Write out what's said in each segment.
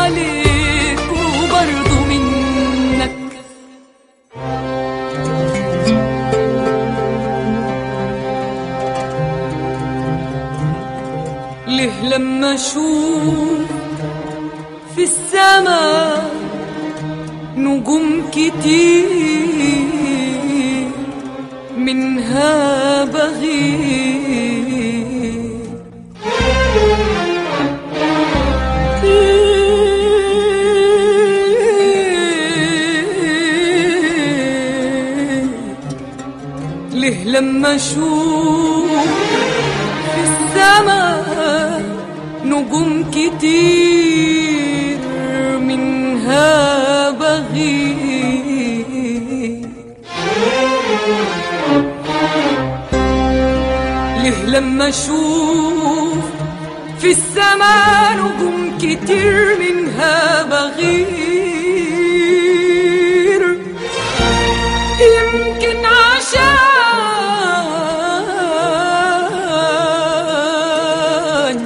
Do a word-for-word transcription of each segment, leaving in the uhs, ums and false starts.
عليك وبرضو منك. ليه لما اشوف في السماء نجوم كتير منها بغير، ليه لما اشوف في السماء نجوم كتير منها بغير، ليه لما اشوف في السماء نجوم كتير منها بغير، يمكن عشان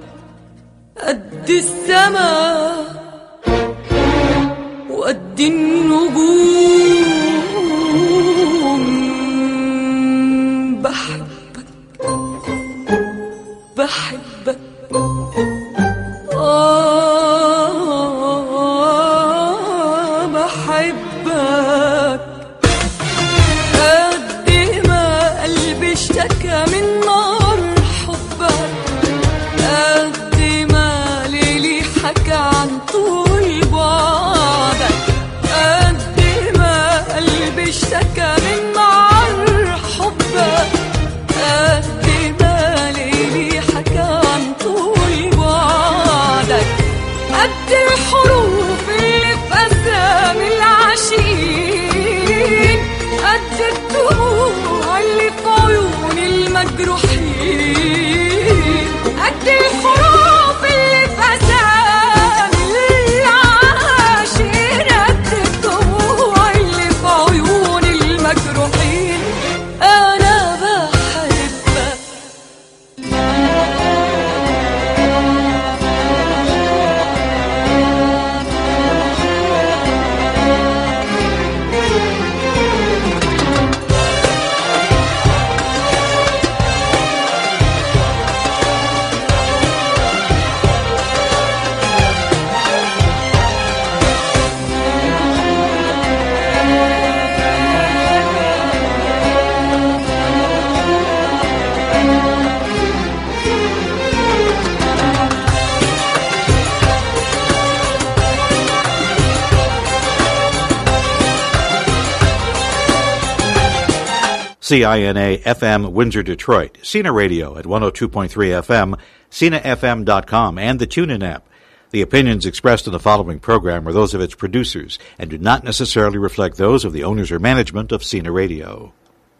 قد السماء وقد النجوم بحبك بحبك آه بحبك، قد ما قلبي اشتكى من نار حبك، قد ما ليلي حكى عن طول بعدك، قد ما قلبي اشتكى من نار حبك، قد ما ليلي حكى عن طول بعدك، قد الحروف اللي في أسامي العاشقين، قد الدموع اللي في عيون المجروحين، قد الحروف اللي في أسامي العاشقين، قد الدموع اللي في عيون المجروحين. أنا بحبك C I N A F M Windsor, Detroit, Cena Radio at one oh two point three F M, Cena F M dot com, and the TuneIn app. The opinions expressed in the following program are those of its producers and do not necessarily reflect those of the owners or management of Cena Radio.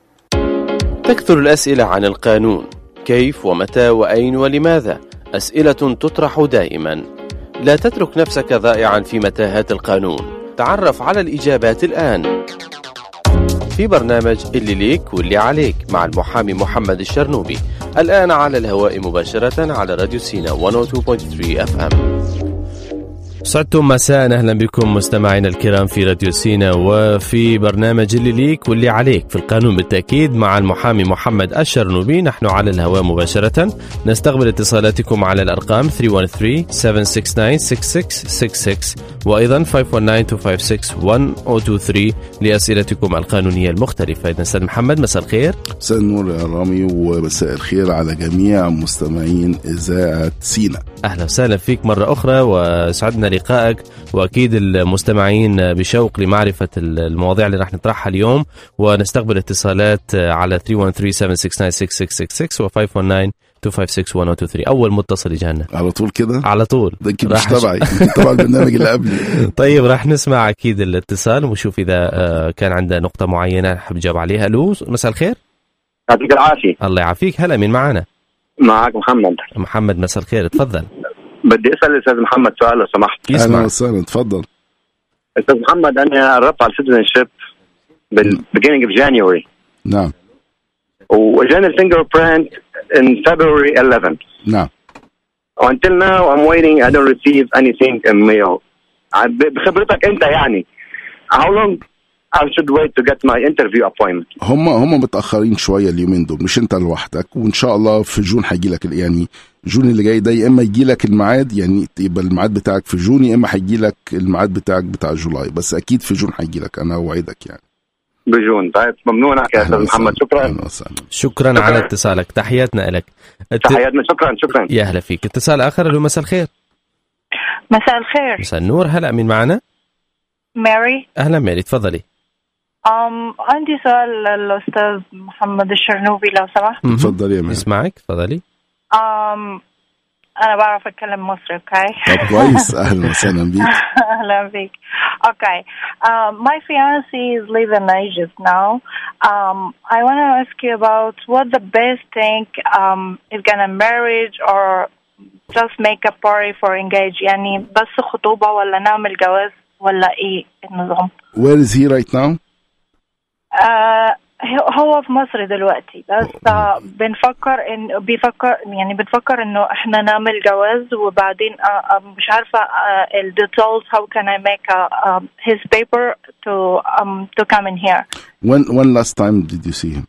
تكثر الأسئلة عن القانون، كيف ومتى وأين ولماذا؟ أسئلة تطرح دائما. لا تترك نفسك ضائعا في متاهات القانون، تعرف على الإجابات الآن في برنامج اللي ليك واللي عليك مع المحامي محمد الشرنوبي، الآن على الهواء مباشرة على راديو سينا مية واثنين فاصلة ثلاثة اف ام. سعدتم مساء، أهلا بكم مستمعينا الكرام في راديو سينا وفي برنامج اللي ليك واللي عليك في القانون بالتأكيد مع المحامي محمد الشرنوبي. نحن على الهواء مباشرة، نستقبل اتصالاتكم على الأرقام ثلاثة واحد ثلاثة سبعة ستة تسعة ستة ستة ستة ستة وأيضا خمسة واحد تسعة اثنين خمسة ستة واحد صفر اثنين ثلاثة لأسئلتكم القانونية المختلفة. إذن أستاذ محمد، مساء الخير. مساء النور يا رامي، ومساء الخير على جميع مستمعين إذاعة سينا. أهلا وسهلا فيك مرة أخرى، وسعدنا لقائك، وأكيد المستمعين بشوق لمعرفة المواضيع اللي راح نطرحها اليوم، ونستقبل اتصالات على ثلاثة واحد ثلاثة سبعة ستة تسعة ستة ستة ستة ستة و خمسة واحد تسعة اثنين خمسة ستة واحد اثنين ثلاثة. أول متصل يجانا على طول كده، على طول. ده أكيد مش تبعي، تبع البرنامج اللي قبلي. طيب راح نسمع أكيد الاتصال ونشوف إذا كان عنده نقطة معينة حاب يجاوب عليها. ألو، مساء الخير. يعطيك العافية. الله يعافيك. هلا، مين معانا؟ معك محمد. محمد، مساء الخير، تفضل. بدي أسأل الأستاذ محمد سؤال لو سمحت. أهلا وسهلا، تفضل. أستاذ محمد، أنا قربت على citizenship بال beginning of January. نعم. وجاني الفينجر برينت in February eleventh. نعم. until now I'm waiting. I don't receive anything in mail. بخبرتك أنت يعني how long I should wait to get my interview appointment? هم هم متأخرين شوية اليومين دول، مش أنت لوحدك، وإن شاء الله في جون هيجي لك يعني جون اللي جاي ده، يا إما يجي لك الميعاد يعني يبقى الميعاد بتاعك في جون، يا إما هيجي لك الميعاد بتاعك بتاع جولاي، بس أكيد في جون هيجي لك، أنا أوعدك يعني بجون. طيب ممنونك يا أستاذ محمد، شكرا. شكرا, شكرا على اتصالك، تحياتنا لك. تحياتنا، شكرا شكرا. يا هلا فيك. اتصال آخر. له مساء الخير. مساء الخير. مساء النور. هلا مين معنا؟ ماري. أهلا ماري، تفضلي. أم عندي سؤال للأستاذ محمد الشرنوبي لو سمحت. تفضلي يا ماري. اسمعك، تفضلي. أم أنا بعرف أتكلم مصري. أوكي. طب كويس، أهلا وسهلا بيك. أهلا بيك. Okay. Um, my fiancé is living in Egypt now. Um, I want to ask you about what the best thing um, is gonna marriage or just make a party for engage. يعني بس خطوبة ولا نعمل جواز ولا إيه النظام؟ Where is he right now? Uh, هو في مصر دلوقتي، بس uh, بنفكر إن بيفكر يعني بنفكر إنه إحنا نعمل جواز، وبعدين uh, uh, مش عارفة uh, ال details how can I make a, uh, his paper to um to come in here. When when last time did you see him?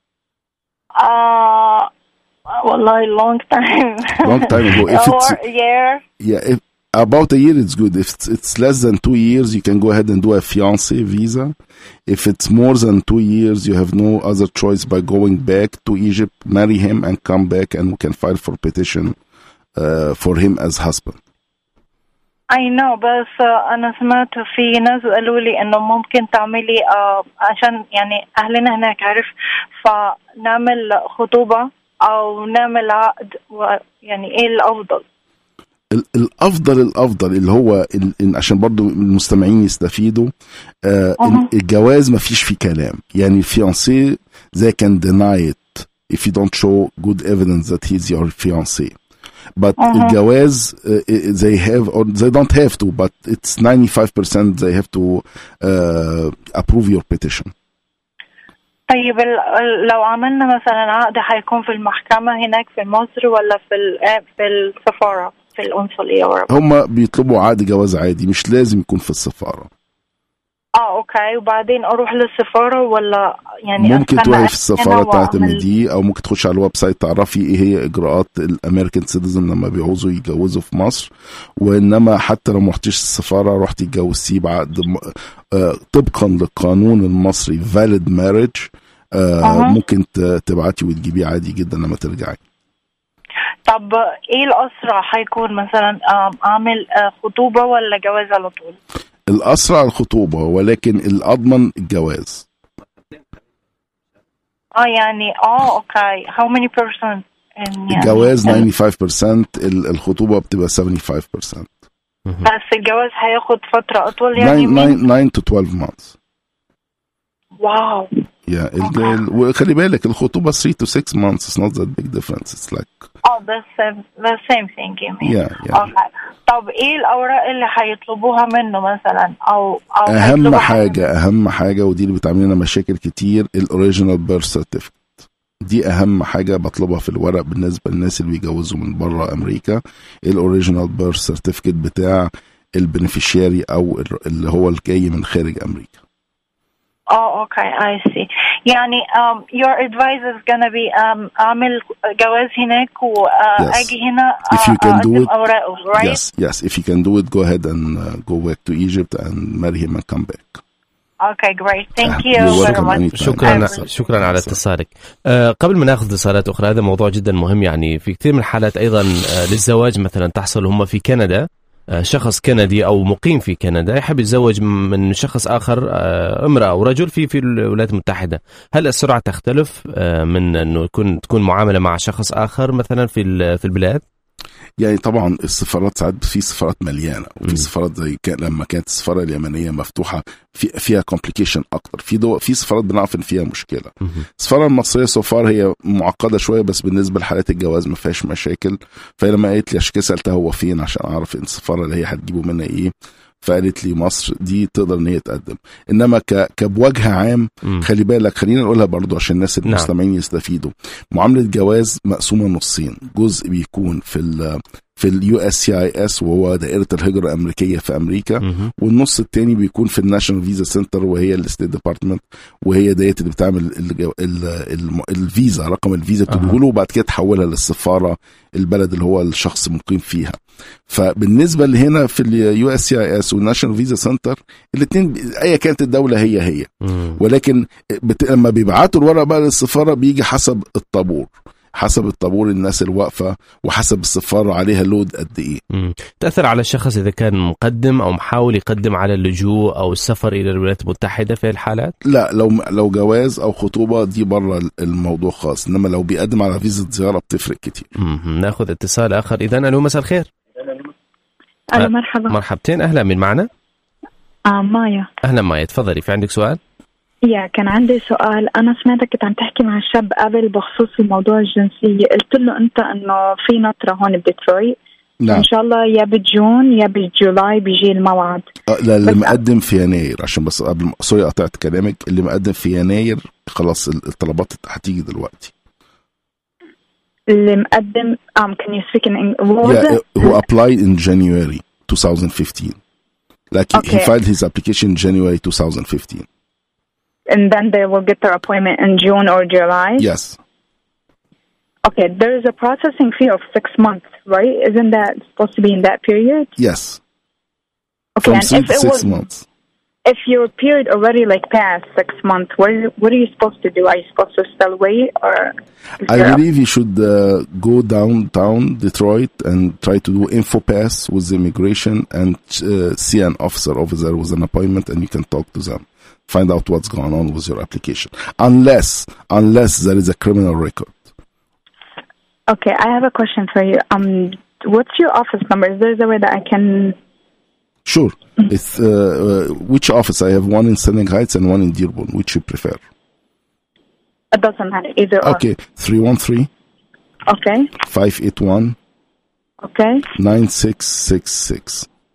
Uh, والله long time. Long time ago. If it's or year. Yeah, if about a year it's good. If it's, it's less than two years, you can go ahead and do a fiancé visa. If it's more than two years, you have no other choice by going back to Egypt, marry him, and come back, and we can file for petition uh, for him as husband. I know, بس uh, أنا سمعت في ناس قالوا لي إنه ممكن تعملي uh, عشان يعني أهلنا هناك عارف، فنعمل خطوبة أو نعمل عقد، يعني إيه الأفضل؟ الافضل الافضل اللي هو ال عشان برضو المستمعين يستفيدوا، آه أه. الجواز ما فيش فيه كلام، يعني الفيانسي they can deny it if you don't show good evidence that he's your fiancé, but أه. الجواز uh, they have or they don't have to, but it's ninety-five percent they have to uh, approve your petition. طيب لو عملنا مثلا عقد هيكون في المحكمة هناك في مصر ولا في في السفارة في القنصلية؟ هم بيطلبوا عقد جواز عادي، مش لازم يكون في السفارة. اه اوكي، وبعدين اروح للسفارة ولا يعني ممكن تروحي في السفارة تعتمديه، او ممكن تخش على الويب سايت تعرفي ايه هي اجراءات الامريكان سيتيزن لما بيعوزوا يتجوزوا في مصر. وانما حتى لو ما رحتيش السفارة رحتي اتجوزتيه بعقد آه طبقا للقانون المصري valid marriage، آه أه. ممكن تبعتي وتجيبيه عادي جدا لما ترجعي. طب ايه الاسرع هيكون مثلا اعمل خطوبة ولا جواز على طول؟ الاسرع الخطوبة، ولكن الاضمن الجواز. اه يعني اه اوكي. how many percent؟ يعني الجواز ninety-five percent، الخطوبة بتبقى seventy-five percent. بس الجواز هياخد فترة اطول يعني nine to twelve months. واو. يا yeah, وخلي بالك الخطوبة three to six months. It's not that big difference. It's like oh that's the same thing you mean. yeah, yeah. okay. طب ايه الأوراق اللي هيطلبوها منه مثلا أو أو أهم حاجة أهم حاجة ودي اللي بتعمل لنا مشاكل كتير، الأوريجينال بيرث سيرتيفيكت. دي أهم حاجة بطلبها في الورق بالنسبة للناس اللي بيجوزوا من بره أمريكا. الأوريجينال بيرث سيرتيفيكت بتاع البنفيشياري أو اللي هو الجاي من خارج أمريكا. Oh, okay, I see. يعني um, your advice is gonna be um, أعمل جواز هناك وأجي uh, هنا if you can do it, أوراقه, right? Yes, yes. If you can do it, go ahead and uh, go back to Egypt and marry him and come back. Okay, great. Thank you very much. شكرا شكرا على اتصالك. آه قبل ما ناخذ اتصالات أخرى، هذا موضوع جدا مهم. يعني في كثير من الحالات أيضا آه للزواج مثلا تحصل هم في كندا، شخص كندي أو مقيم في كندا يحب يتزوج من شخص آخر، امرأة أو رجل في في الولايات المتحدة. هل السرعة تختلف من إنه يكون تكون معاملة مع شخص آخر مثلا في في البلاد؟ يعني طبعا السفارات ساعات في سفارات مليانه، وفي سفارات زي كان لما كانت السفاره اليمنيه مفتوحه في فيها كومبليكيشن اكتر. في دو في سفارات بنعرف ان فيها مشكله. السفاره المصريه سفار هي معقده شويه، بس بالنسبه لحالات الجواز ما فيهاش مشاكل. فلما قالت لي عشان كده سالتها هو فين عشان اعرف ان السفاره اللي هي هتجيبه منها ايه، فقالت لي مصر دي تقدر ان هي تقدم. انما ك كبوجه عام م. خلي بالك، خلينا نقولها برضو عشان الناس المستمعين نعم. يستفيدوا. معامله جواز مقسومه نصين، جزء بيكون في في اليو اس سي اي اس وهو دائرة الهجرة الأمريكية في أمريكا. م- والنص التاني بيكون في الناشونال فيزا سنتر وهي الستيت ديبارتمنت، وهي ديت اللي بتعمل الفيزا، رقم الفيزا بتديهوله وبعد كده تحولها للسفارة البلد اللي هو الشخص مقيم فيها. فبالنسبة لهنا في اليو اس سي اي اس والناشونال فيزا سنتر الاثنين اي كانت الدولة هي هي، ولكن بت... لما بيبعتوا الورق بقى للسفارة بيجي حسب الطابور، حسب الطابور الناس الواقفة وحسب السفارة عليها لود قد ايه. مم. تأثر على الشخص إذا كان مقدم أو محاول يقدم على اللجوء أو السفر إلى الولايات المتحدة في الحالات؟ لا، لو لو جواز أو خطوبة دي برا الموضوع خاص، إنما لو بيقدم على فيزا زيارة بتفرق كتير. مم. ناخذ اتصال آخر إذن. ألو، مساء الخير. ألو، مرحبا. مرحبتين، أهلا، من معنا؟ آه مايا. أهلا مايا، تفضلي، في عندك سؤال؟ يا كان عندي سؤال. أنا سمعتك كنت عم تحكي مع شاب قبل بخصوص الموضوع الجنسية، قلت له أنت إنه في نطرة هون بديترويت. نعم. إن شاء الله يا بجون يا بجولاي بيجي الموعد. أه لا، اللي مقدم في يناير، عشان بس قبل سوري قطعت كلامك، اللي مقدم في يناير خلاص الطلبات هتيجي دلوقتي. اللي مقدم um can you speak in English? Yeah, who applied in January twenty fifteen. Like okay. he, he filed his application in January twenty fifteen. And then they will get their appointment in June or July? Yes. Okay, there is a processing fee of six months, right? Isn't that supposed to be in that period? Yes. Okay, From and six, if it six was, months. If your period already like past six months, what are, what are you supposed to do? Are you supposed to still wait, or? I believe you should uh, go downtown Detroit and try to do info pass with the immigration and uh, see an officer over there with an appointment, and you can talk to them, find out what's going on with your application. Unless, unless there is a criminal record. Okay, I have a question for you. Um, what's your office number? Is there a way that I can? Sure. It's, uh, uh, which office? I have one in Sterling Heights and one in Dearborn. Which you prefer? It doesn't matter, either or. Okay, three one three. Okay. five eight one. Okay. nine six six six.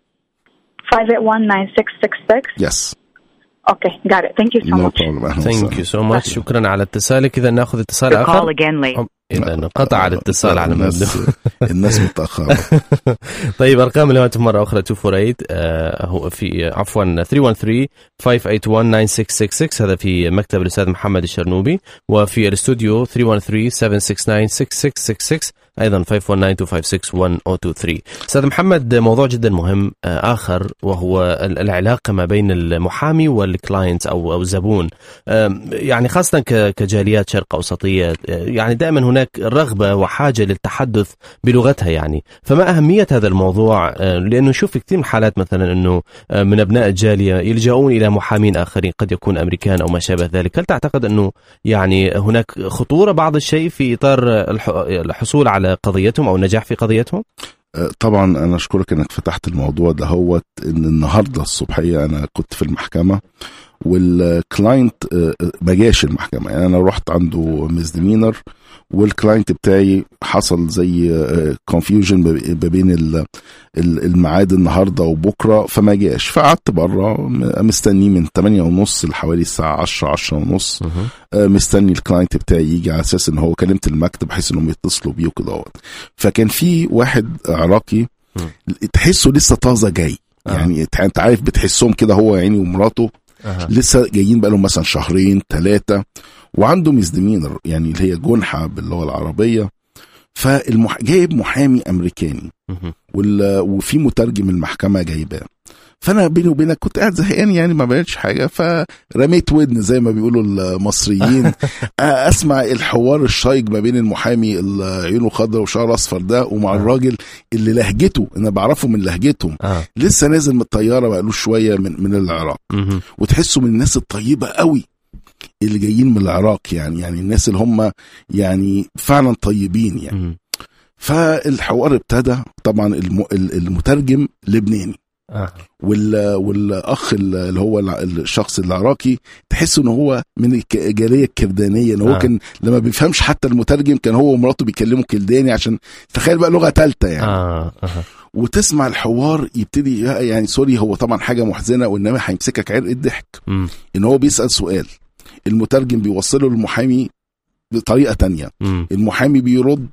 five eight one nine six six six? Yes. Okay, got it. Thank you so no much. No problem. Thank you so much. شكرا على اتصالك. إذا نأخذ اتصال آخر. إذا انقطع الاتصال على ما يبدو. الناس متأخرة. طيب، أرقام الهاتف مرة أخرى two four eight آه هو في عفوا three one three five eight one nine six six six، هذا في مكتب الأستاذ محمد الشرنوبي، وفي الاستوديو three one three seven six nine six six six six، أيضا five one nine two five six one zero two three. أستاذ محمد، موضوع جدا مهم آه آخر وهو العلاقة ما بين المحامي والكلاينت أو أو الزبون، آه يعني خاصة كجاليات شرق أوسطية، آه يعني دائما هناك رغبة وحاجة للتحدث بلغتها يعني. فما أهمية هذا الموضوع؟ لأنه نشوف كثير من حالات مثلا أنه من أبناء الجالية يلجؤون إلى محامين آخرين قد يكون أمريكان أو ما شابه ذلك. هل تعتقد أنه يعني هناك خطورة بعض الشيء في إطار الحصول على قضيتهم أو النجاح في قضيتهم؟ طبعا أنا أشكرك أنك فتحت الموضوع ده. هو إن النهاردة الصبحية أنا كنت في المحكمة والكلاينت ما جاش المحكمة، يعني أنا رحت عنده ميزدمينر والكلاينت بتاعي حصل زي كونفيوجن ما بين الميعاد النهارده وبكره فما جاش، فقعدت بره مستني من ثمانية ونص لحوالي الساعه عشرة عشرة ونص مستني الكلاينت بتاعي يجي، على اساس ان هو كلمت المكتب بحيث انهم يتصلوا بيه وكده. فكان في واحد عراقي تحسه لسه طازه جاي، يعني انت عارف بتحسهم كده، هو يعني ومراته أه. لسه جايين بقالهم مثلا شهرين ثلاثة، وعنده ميزدمينر يعني اللي هي جنحة باللغة العربية، فجايب محامي أمريكاني وفي مترجم المحكمة جايباه. فأنا بيني وبينك كنت قاعد زهقان يعني ما بعملش حاجة، فرميت ودن زي ما بيقولوا المصريين أسمع الحوار الشايق ما بين المحامي اللي عينه خضراء وشعر أصفر ده ومع الراجل اللي لهجته أنا بعرفه من لهجتهم آه. لسه نازل من الطيارة بقاله شوية من, من العراق، وتحسوا من الناس الطيبة قوي اللي جايين من العراق، يعني يعني الناس اللي هم يعني فعلا طيبين يعني. فالحوار ابتدى طبعا المترجم لبناني آه. والاخ اللي هو الشخص العراقي تحس ان هو من الجاليه الكردانيه، ان هو آه. كان لما بيفهمش حتى المترجم كان هو ومراته بيكلموا كلداني، عشان تخيل بقى لغه ثالثه يعني آه. آه. وتسمع الحوار يبتدي يعني سوري، هو طبعا حاجه محزنه وانما هيمسكك عرق الضحك م. ان هو بيسال سؤال، المترجم بيوصله للمحامي بطريقه تانية م. المحامي بيرد،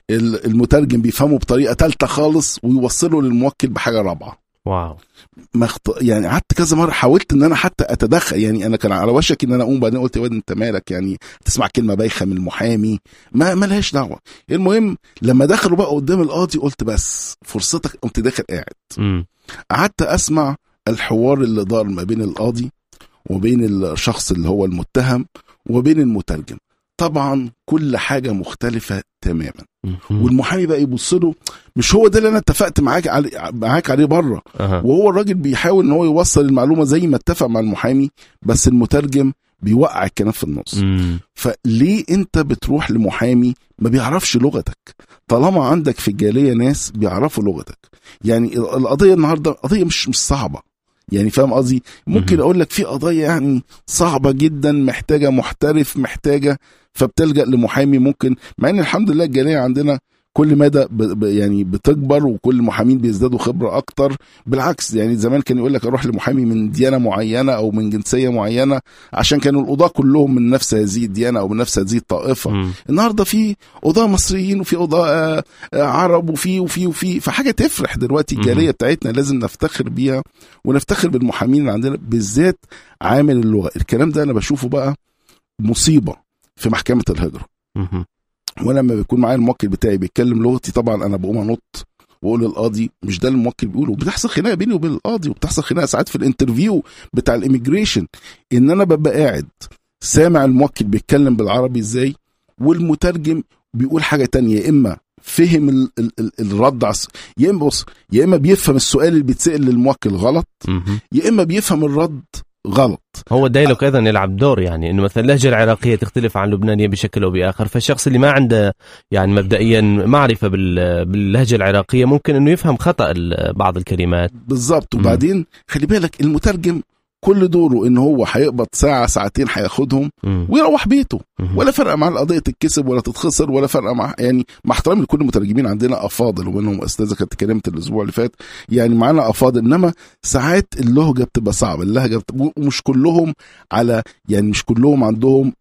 المترجم بيفهمه بطريقه ثالثه خالص ويوصله للموكل بحاجه رابعه. واو. مخط... يعني قعدت كذا مره حاولت ان انا حتى اتدخل، يعني انا كان على وشك ان انا اقوم، بعدين قلت يا واد انت مالك، يعني تسمع كلمه بايخه من المحامي ما ملهاش دعوه. المهم لما دخلوا بقى قدام القاضي قلت بس فرصتك، قمت داخل قاعد قعدت اسمع الحوار اللي دار ما بين القاضي وبين الشخص اللي هو المتهم وبين المترجم. طبعا كل حاجة مختلفة تماما، والمحامي بقى يبص له مش هو ده اللي انا اتفقت معاك علي معاك عليه بره، وهو الراجل بيحاول ان هو يوصل المعلومة زي ما اتفق مع المحامي، بس المترجم بيوقع الكلام في النص. مم. فليه انت بتروح لمحامي ما بيعرفش لغتك طالما عندك في الجالية ناس بيعرفوا لغتك؟ يعني القضية النهاردة قضية مش مش صعبة، يعني فاهم قصدي؟ ممكن اقول لك في قضايا يعني صعبة جدا محتاجة محترف، محتاجة فبتلجأ لمحامي. ممكن مع ان الحمد لله الجالية عندنا كل مدى ب يعني بتكبر وكل محامين بيزدادوا خبرة اكتر. بالعكس يعني زمان كان يقول لك اروح لمحامي من ديانة معينة او من جنسية معينة عشان كانوا القضاة كلهم من نفس هذه الديانة او من نفس هذه الطائفة. م. النهاردة في قضاة مصريين وفي قضاة عرب وفي وفي وفي فحاجة تفرح دلوقتي. الجالية بتاعتنا لازم نفتخر بيها ونفتخر بالمحامين اللي عندنا، بالذات عامل اللغة. الكلام ده انا بشوفه بقى مصيبة في محكمة الهجرة. م. وانا لما بيكون معايا الموكل بتاعي بيتكلم لغتي طبعا انا بقوم انط واقول للقاضي مش ده الموكل بيقوله. بتحصل خناقه بيني وبين القاضي، وبتحصل خناقه ساعات في الانترفيو بتاع الاميجريشن ان انا ببقى قاعد سامع الموكل بيتكلم بالعربي ازاي والمترجم بيقول حاجه تانية، يا اما فهم ال ال ال الرد عص... يا اما بص يا اما بيفهم السؤال اللي بيتسال للموكل غلط، يا اما بيفهم الرد غلط. هو الدايلوج ايضا يلعب دور، يعني انه مثلا اللهجه العراقيه تختلف عن اللبنانيه بشكل او باخر، فالشخص اللي ما عنده يعني مبدئيا معرفه باللهجه العراقيه ممكن انه يفهم خطا بعض الكلمات. بالضبط. وبعدين خلي بالك المترجم كل دوره ان هو هيقبض ساعه ساعتين هياخدهم ويروح بيته، ولا فرق مع القضيه تتكسب ولا تتخسر، ولا فرق مع يعني مع احترامي لكل المترجمين عندنا افاضل ومنهم استاذه كانت اتكلمت الاسبوع اللي فات، يعني معانا افاضل، انما ساعات اللهجه بتبقى صعبه، اللهجه بتبقى ومش كلهم على يعني مش كلهم عندهم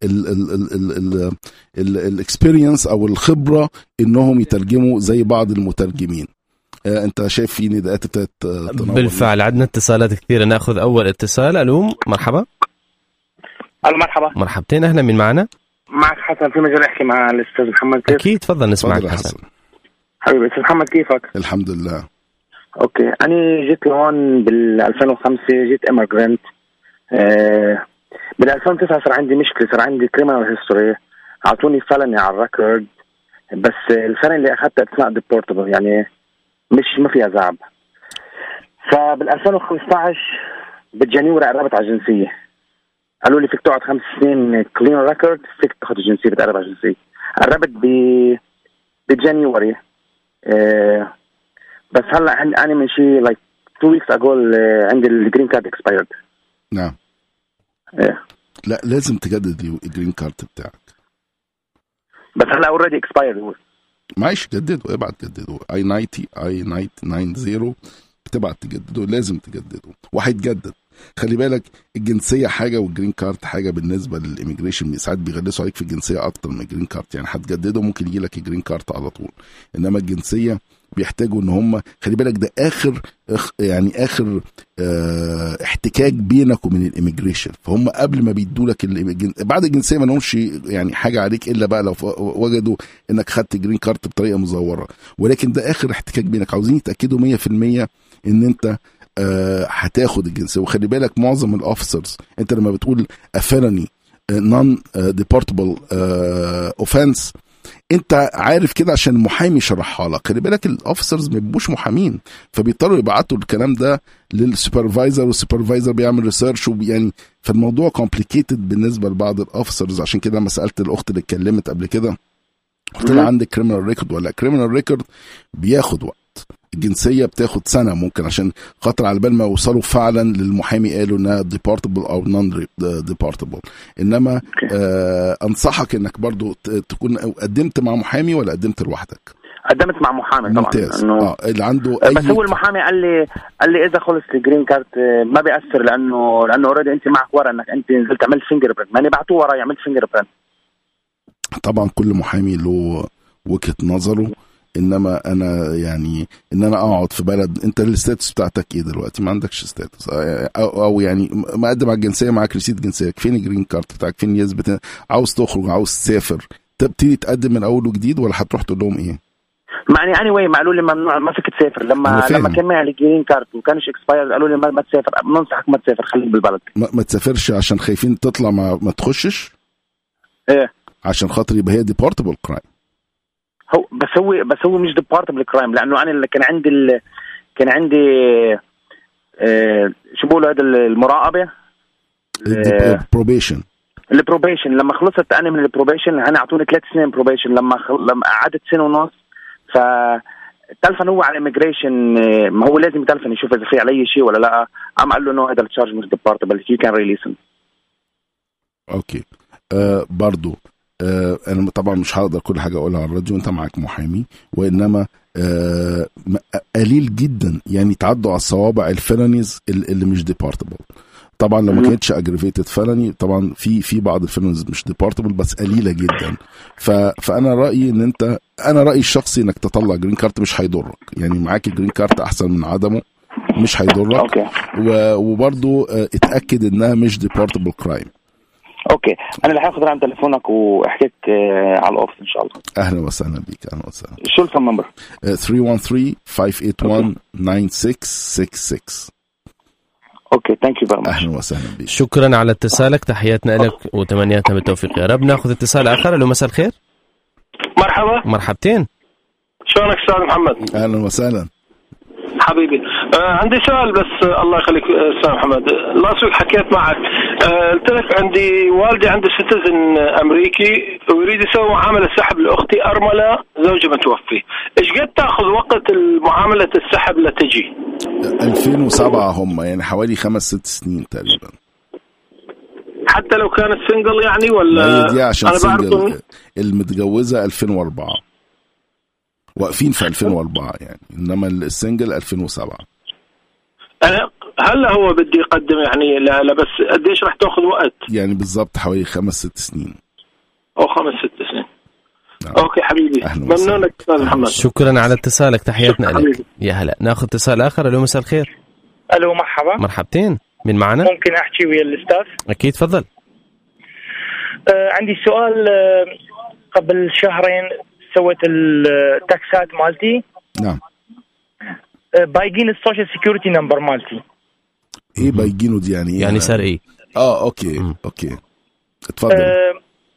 الاكسبيرينس او الخبره انهم يترجموا زي بعض المترجمين. انت شايف في نداءات بتاعت بالفعل. عندنا اتصالات كثيره، ناخذ اول اتصال. الو مرحبا. الو مرحبا. مرحبتين، اهلا، من معنا؟ معك حسن. في مجال احكي مع الاستاذ محمد كيف؟ اكيد تفضل نسمعك حسن. حسن حبيبي استاذ محمد كيفك؟ الحمد لله. اوكي انا جيت لهون بال ألفين وخمسة، جيت ايميجرانت. آه بال ألفين وتسعة صار عندي مشكله، صار عندي كريمنال هيستوري، اعطوني فلني على الريكورد، بس الفلني اللي اخذته اثناء ديبورتبل، يعني مش ما فيها زعب. فبال ألفين وخمسطعش بالجانيوري قربت على الجنسيه، قالوا لي فيك تقعد خمس سنين كلين ريكورد، فيك تاخذ الجنسيه، بتقرب على الجنسيه. قربت ب بالجانيوري. آه بس هلا انا من شيء لايك تو ويكس اقول عندي الجرين كارد اكسبايرد. نعم. ايه لا لازم تجدد الجرين كارد بتاعك، بس هلا اوريدي اكسبايرد. هو معيش جدده، ابعت جدده اي تسعين اي تسعين بتبعت تجدده، لازم تجدده وهيتجدد. خلي بالك الجنسيه حاجه والجرين كارد حاجه. بالنسبه للإيميجريشن ساعات بيغلسوا عليك في الجنسيه اكتر من الجرين كارد، يعني هتجدده ممكن يجي لك الجرين كارد على طول، انما الجنسيه بيحتاجوا ان هم خلي بالك ده اخر يعني اخر اه احتكاك بينك ومن الإيميجريشن، فهم قبل ما بيدوا لك بعد الجنسيه ما لهمش يعني حاجه عليك الا بقى لو وجدوا انك خدت جرين كارد بطريقه مزوره، ولكن ده اخر احتكاك بينك. عاوزين يتاكدوا مية في المية ان انت آه هتاخد الجنسيه. وخلي بالك معظم الاوفيسرز انت لما بتقول افيرني نون ديبورتبل اوفنس انت عارف كده عشان المحامي شرحها لك. خلي بالك الاوفيسرز ما بيبقوش محامين، فبيضطروا يبعتوا الكلام ده للسوبرفايزر، والسوبرفايزر بيعمل ريسيرش، ويعني فالموضوع كومبليكيتد بالنسبه لبعض الاوفيسرز. عشان كده لما سالت الاخت اللي اتكلمت قبل كده قلت لها عندك كريمنال ريكورد ولا؟ كريمنال ريكورد بياخد وقت، الجنسيه بتاخد سنه ممكن عشان خاطر على بال ما يوصلوا فعلا للمحامي قالوا انها ديبارتبل او نون ديبارتبل. انما آه انصحك انك برضو تكون قدمت مع محامي ولا قدمت لوحدك؟ قدمت مع محامي طبعا. ممتاز. اه اللي عنده أي بس هو المحامي قال لي قال لي اذا خلص الجرين كارد ما بيأثر، لانه لانه اوريدي انت معك ورا انك انت نزلت عملت فينجر برنت، ماني بعتوه ورا يعمل فينجر برنت. طبعا كل محامي له وجهة نظره. انما انا يعني ان انا اقعد في بلد انت الستاتس بتاعتك ايه دلوقتي؟ ما عندكش ستاتس او, أو يعني مقدم على الجنسيه، معاك ريسيت جنسيه، فين الجرين كارت بتاعك؟ فين يثبت عاوز تخرج عاوز تسافر؟ تبتدي تقدم من اول وجديد ولا هتروح تقول لهم ايه؟ معني اني واي قالوا لي ممنوع ما فيك تسافر. لما لما كان معي الجرين كارت وكانش اكسباير قالوا لي ما, ما تسافر، بننصحك ما تسافر، خليك بالبلد. ما, ما تسافرش عشان خايفين تطلع ما, ما تخشش؟ ايه عشان خاطر يبقى هي ديبورتبل كرايم. هو بس هو بس هو مش ديبورتبل كرايم، لانه انا اللي كان عندي ال... كان عندي آه... شو بقولوا هذا المراقبه البروبيشن البروبيشن. لما خلصت انا من البروبيشن انا اعطوني ثلاث سنين بروبيشن. لما خل... لما قعدت سنه ونص فتلفن هو على الاميجريشن، ما هو لازم يتلفن يشوف اذا في علي شيء ولا لا. عم قال له نو هذا التشارج مش ديبورتبل، يو كان ريليس. اوكي آه برضو آه انا طبعا مش هقدر كل حاجه اقولها على الراديو، انت معاك محامي، وانما آه قليل جدا يعني تعدوا على الصوابع الفيلانيز اللي مش ديبورتبل. طبعا لو ما كانتش اجريفيتد فيلاني طبعا في في بعض الفيلانيز مش ديبورتبل بس قليله جدا. ف فانا رايي ان انت انا رايي الشخصي انك تطلع جرين كارت مش هيضرك، يعني معاك الجرين كارت احسن من عدمه، مش هيضرك. وبرضو آه اتاكد انها مش ديبورتبل كرايم. اوكي انا اللي هاخذ رقم تليفونك واحكيك آه على الاوفيس ان شاء الله. اهلا وسهلا بك. اهلا وسهلا. شو الفون نمبر؟ ثلاثة واحد ثلاثة خمسة ثمانية واحد تسعة ستة ستة ستة. اوكي ثانك يو فيري ماتش. اهلا وسهلا بك. شكرا على اتصالك، تحياتنا لك وتمنياتنا بالتوفيق يا رب. ناخذ اتصال اخر. الو مساء الخير. مرحبا. مرحبتين. شلونك استاذ محمد؟ اهلا وسهلا حبيبي. آه عندي سؤال بس. آه الله يخليك استاذ محمد، لاست ويك حكيت معك آه قلت لك عندي والدي عنده سيتيزن امريكي ويريد يسوي معامله سحب لاختي ارمله زوجها متوفي. ايش قد تاخذ وقت معامله السحب لتجي؟ ألفين وسبعة هم يعني حوالي خمس ست سنين تقريبا. حتى لو كانت سنجل يعني ولا؟ دي عشان سنجل. المتجوزه ألفين وأربعة واقفين في ألفين وأربعة يعني، انما السنجل ألفين وسبعة. انا هلا هو بدي يقدم يعني لا, لا بس قديش راح تاخذ وقت؟ يعني بالضبط حوالي خمس ست سنين او خمس ست سنين. نعم. اوكي حبيبي ممنونك استاذ محمد. شكرا على اتصالك، تحياتنا لك. يا هلا. ناخذ اتصال اخر. الو مساء الخير. الو مرحبا. مرحبتين. من معنا؟ ممكن احكي ويا الاستاذ؟ اكيد تفضل. آه عندي سؤال. آه قبل شهرين سويت التاكسات مالتي. نعم. بايجين السوشيال سيكيورتي نمبر مالتي. ايه بايجينه دي يعني؟ يعني صار ايه؟ اه اوكي م. اوكي اتفضل. آه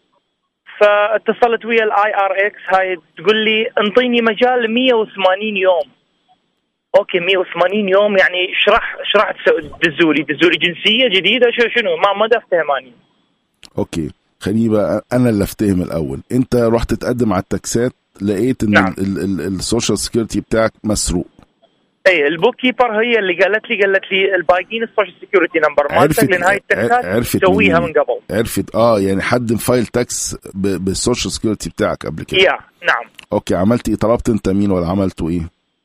فاتصلت ويا الاي ار اكس هاي تقول لي انطيني مجال مية وثمانين يوم. اوكي مية وثمانين يوم يعني اشرح اشرح دزولي دزولي جنسيه جديده شو شنو ما ما فهماني. اوكي خليني بقى انا اللي افتهم الاول. انت رحت تقدم على التاكسات لقيت ان نعم. السوشيال سيكيورتي بتاعك مسروق. اي البوك كيبر هي اللي قالت لي قالت لي البايجين السوشيال سيكيورتي نمبر مالتك لان هاي التاكسات تسويها من قبل. عرفت اه يعني حد مفايل تاكس بالسوشيال سيكيورتي بتاعك قبل كده. يا نعم. اوكي عملت ايه؟ طلبت انت مين ولا عملتوا ايه؟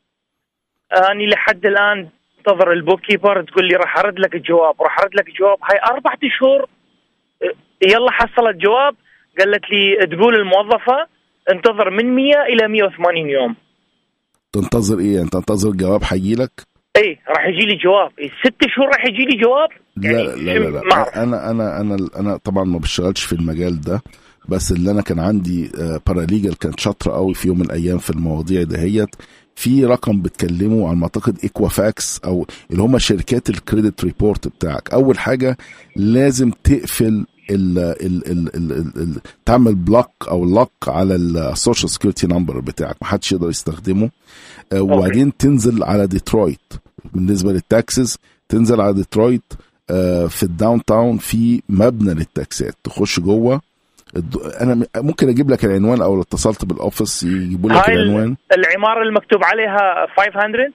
اني لحد الان انتظر البوك كيبر تقول لي راح ارد لك الجواب راح ارد لك الجواب. هاي اربع شهور يلا حصلت جواب. قالت لي تقول الموظفة انتظر من مية إلى مية وثمانين يوم. تنتظر إيه؟ أنت تنتظر جواب حيجيلك؟ إيه راح يجي لي جواب. إيه ست شهور راح يجي لي جواب. يعني لا لا لا, لا. أنا أنا أنا أنا طبعا ما بشتغلش في المجال ده، بس اللي أنا كان عندي باراليجال كانت شاطرة قوي في يوم من الأيام في المواضيع دهيت. في رقم بتكلمه على ما اعتقد ايكوافاكس او اللي هم شركات الكريدت ريبورت بتاعك. اول حاجه لازم تقفل ال ال ال ال ال تعمل بلوك او لوك على السوشيال سيكيورتي نمبر بتاعك، ما حدش يقدر يستخدمه. آه وبعدين تنزل على ديترويت. بالنسبه للتاكسز تنزل على ديترويت آه في الداون تاون في مبنى للتاكسات، تخش جوه. انا ممكن اجيب لك العنوان او اتصلت بالاوفيس يجيبوا لك العنوان. العماره المكتوب عليها خمسمية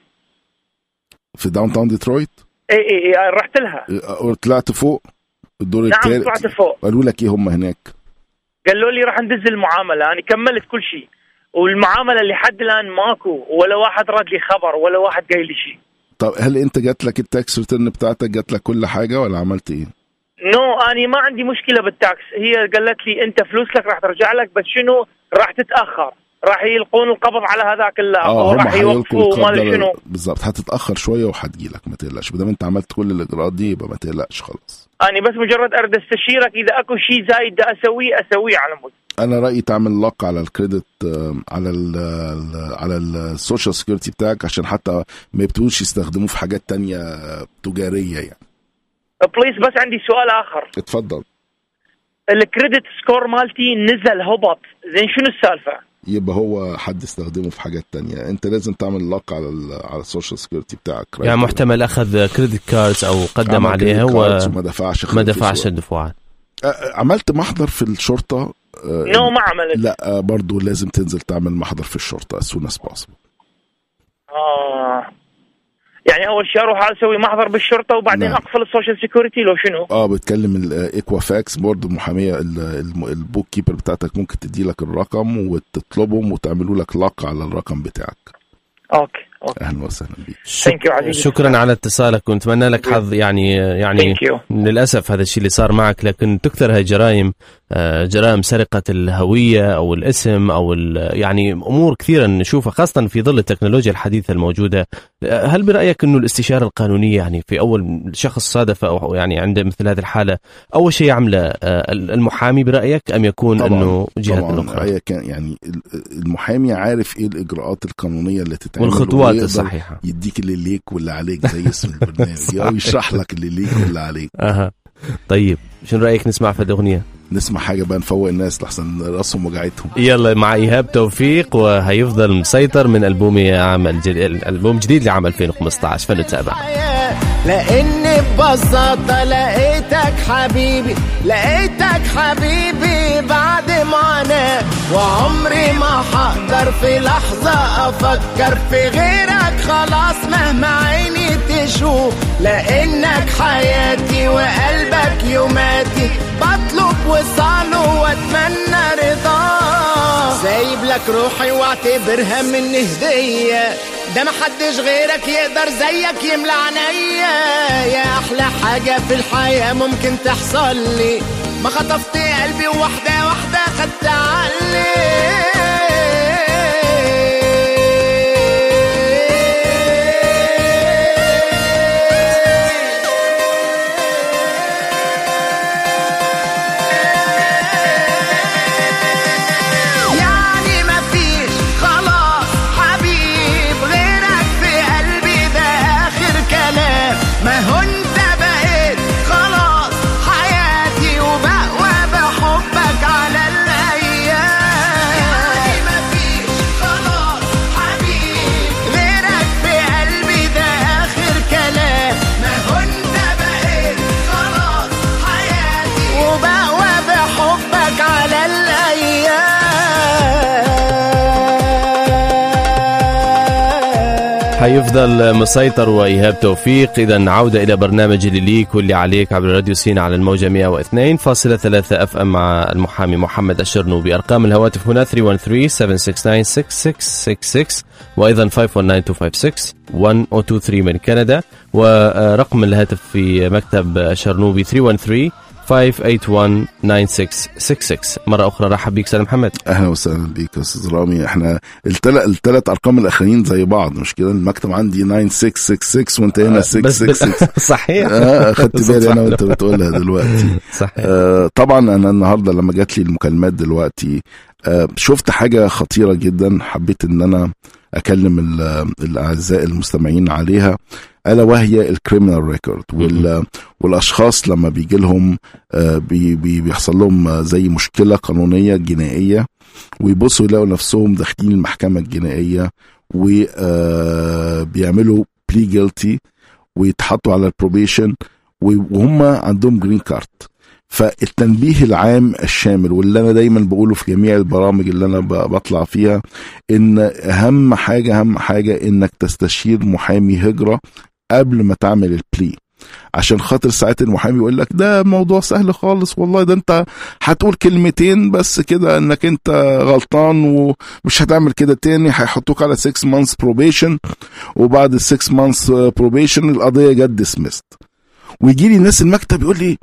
في داون تاون ديترويت. اي اي اي رحت لها. طلعت فوق الدور الثالث. نعم طلعت فوق. قالوا لك ايه هم هناك؟ قالوا لي راح ندز المعامله. انا كملت كل شيء والمعامله لحد الان ماكو ولا واحد رد لي خبر ولا واحد قايل لي شيء. طب هل انت جات لك التاكس ريتيرن بتاعتك؟ جات لك كل حاجه ولا عملت ايه؟ نو no, أنا ما عندي مشكلة بالتاكس. هي قالت لي أنت فلوسك راح ترجع لك بس شنو راح تتأخر. راح يلقون القبض على هذاك اللاعب اه او راح يوقفوا ما شنو بالضبط. هتتاخر شويه وهتجيلك، ما تقلقش. بدل انت عملت كل الاجراءات دي يبقى ما تقلقش خلاص. انا بس مجرد اريد استشيرك اذا اكو شيء زايد دا اسويه اسويه على مود. انا رايي تعمل لوك على الكريدت، على ال على السوشيال سيكيورتي بتاعك، عشان حتى ما يبتدوش يستخدموه في حاجات تانية تجاريه يعني. بليز بس عندي سؤال اخر. اتفضل. الكريدت سكور مالتي نزل هبط، زين شنو السالفه؟ يبقى هو حد استخدمه في حاجات تانية. انت لازم تعمل لوك على على السوشيال سيكيورتي بتاعك. يعني محتمل اخذ كريدت كاردز او قدم عليها وما دفعش ما دفعش الدفعات. عملت محضر في الشرطه؟ نو ما عملت. لا برضو لازم تنزل تعمل محضر في الشرطه as soon as possible. اه يعني اول شيء اروح اسوي محضر بالشرطه وبعدين نعم. اقفل السوشيال سيكيورتي لو شنو؟ اه بتكلم الايكوافاكس بورد المحاميه، البوك كيبر بتاعتك ممكن تدي لك الرقم وتطلبهم وتعملوا لك لوك على الرقم بتاعك. اوكي اوكي. اهلا وسهلا بيك. شك... شكرا على اتصالك ونتمنى لك حظ. يعني يعني للاسف هذا الشيء اللي صار معك، لكن تكثر هاي جرائم، جرائم سرقه الهويه او الاسم او يعني امور كثيره نشوفها خاصه في ظل التكنولوجيا الحديثه الموجوده. هل برايك انه الاستشاره القانونيه يعني في اول شخص صادف او يعني عنده مثل هذه الحاله اول شيء يعمله المحامي برايك، ام يكون انه جهه اخرى؟ يعني المحامي عارف ايه الاجراءات القانونيه اللي تتعمل والخطوات الصحيحه، يديك اللي ليك واللي عليك زي اسم البرنامج او يشرح لك اللي ليك واللي عليك. اها طيب شنو رايك نسمع في الاغنيه؟ نسمع حاجه بقى نفوق الناس لحسن راسهم وجعتهم. يلا مع ايهاب توفيق، وهيفضل مسيطر من البومي عام الجديد، البوم جديد لعام ألفين وخمسة عشر. فلنتابع. لاني ببساطه لقيتك حبيبي، لقيتك حبيبي بعد معاناه، وعمري ما حقدر في لحظه افكر في غيرك خلاص مهما عيني تشوف، لانك حياتي وقلبك يوماتي، بطلب وصاله واتمنى رضاه، سايب لك روحي واعتبرها مني هديه، ده محدش غيرك يقدر زيك يملى عينيا، يا احلى حاجه في الحياه ممكن تحصل لي، ما خطفت قلبي وواحده واحده خدت عقلي. حيفضل مسيطر وإيهاب توفيق. إذا عودة إلى برنامج اللي ليك واللي عليك عبر راديو سينا على الموجة مئة واثنين فاصلة ثلاثة أف أم مع المحامي محمد الشرنوبي. أرقام الهواتف هنا ثلاثة واحد ثلاثة سبعة ستة تسعة ستة ستة ستة ستة وأيضا خمسة واحد تسعة اثنين خمسة ستة واحد صفر اثنين ثلاثة من كندا، ورقم الهاتف في مكتب الشرنوبي ثلاثة واحد ثلاثة خمسة ثمانية واحد تسعة تسعة ستة ستة. مرة أخرى رحب بيك سلام محمد. أهلا وسهلا بيك يا أستاذ رامي. احنا الثلاث الثلاث أرقام الأخرين زي بعض، مش كده؟ المكتب عندي تسعة ستة ستة ستة وانت هنا ستة ستة ستة. صحيح. آه أخدت بالي أنا وانت بتقولها دلوقتي. صحيح. آه طبعا أنا النهاردة لما جات لي المكالمات دلوقتي آه شفت حاجة خطيرة جدا، حبيت إن أنا أكلم الأعزاء المستمعين عليها، ألا وهي الكريمنال ريكورد. والأشخاص لما بيجي لهم بي بي بيحصل لهم زي مشكلة قانونية جنائية، ويبصوا يلاقوا نفسهم داخلين المحكمة الجنائية وبيعملوا بلي جيلتي ويتحطوا على البروبيشن وهم عندهم جرين كارد. فالتنبيه العام الشامل واللي أنا دايما بقوله في جميع البرامج اللي أنا بطلع فيها، إن أهم حاجة أهم حاجة إنك تستشير محامي هجرة قبل ما تعمل البلي، عشان خاطر ساعات المحامي يقول لك ده موضوع سهل خالص، والله ده انت هتقول كلمتين بس كده انك انت غلطان ومش هتعمل كده تاني، هيحطوك على ستة months probation، وبعد ستة months probation القضية جت dismissed. ويجي لي ناس المكتب يقول لي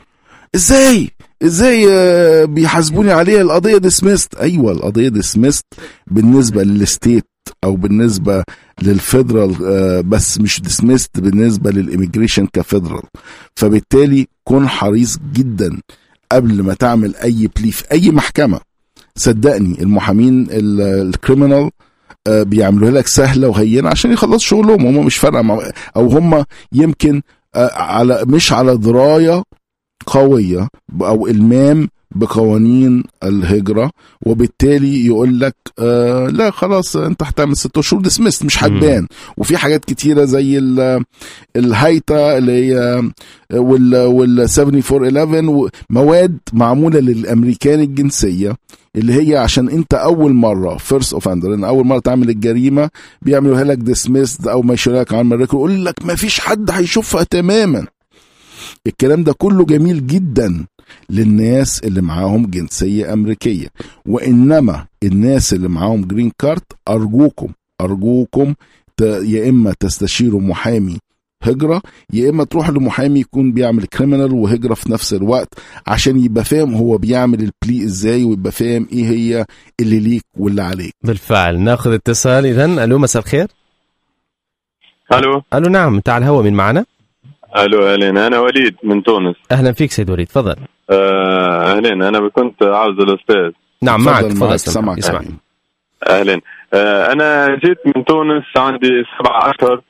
ازاي ازاي بيحاسبوني عليها؟ القضيه ديسمست. ايوه القضيه ديسمست بالنسبه للستيت او بالنسبه للفيدرال، بس مش ديسمست بالنسبه للإيميجريشن كفيدرال. فبالتالي كن حريص جدا قبل ما تعمل اي بلي في اي محكمه. صدقني المحامين الكريمنال بيعملوها لك سهله وهينه عشان يخلصوا شغلهم، هم مش فارقه، او هم يمكن على مش على درايه قويه او المام بقوانين الهجرة، وبالتالي يقول لك آه لا خلاص انت هتعمل ست شهور ديسمست مش هتبان. وفي حاجات كتيرة زي الهايتا اللي هي وال سبعة أربعة واحد مواد معمولة للأمريكان الجنسية اللي هي عشان انت اول مرة فيرست اوفندر ان اول مرة تعمل الجريمة بيعملوها لك ديسمست او ما يشيلك عن مريك ويقول لك ما فيش حد هيشوفها تماما. الكلام ده كله جميل جدا للناس اللي معاهم جنسية أمريكية، وإنما الناس اللي معاهم جرين كارت أرجوكم أرجوكم يا إما تستشيروا محامي هجرة يا إما تروح لمحامي يكون بيعمل كريمنال وهجرة في نفس الوقت عشان يبقى فاهم هو بيعمل البلي إزاي ويبقى فاهم إيه هي اللي ليك واللي عليك. بالفعل ناخذ اتصال إذن. ألو مساء الخير. ألو ألو نعم أنت على الهواء، من معنا؟ ألو أهلين، أنا وليد من تونس. أهلا فيك سيد وليد، تفضل. أهلين، أنا كنت عاوز الأستاذ. نعم معك، تفضل سمعك. اسمع. أهلين، أنا جيت من تونس عندي سبع أشهر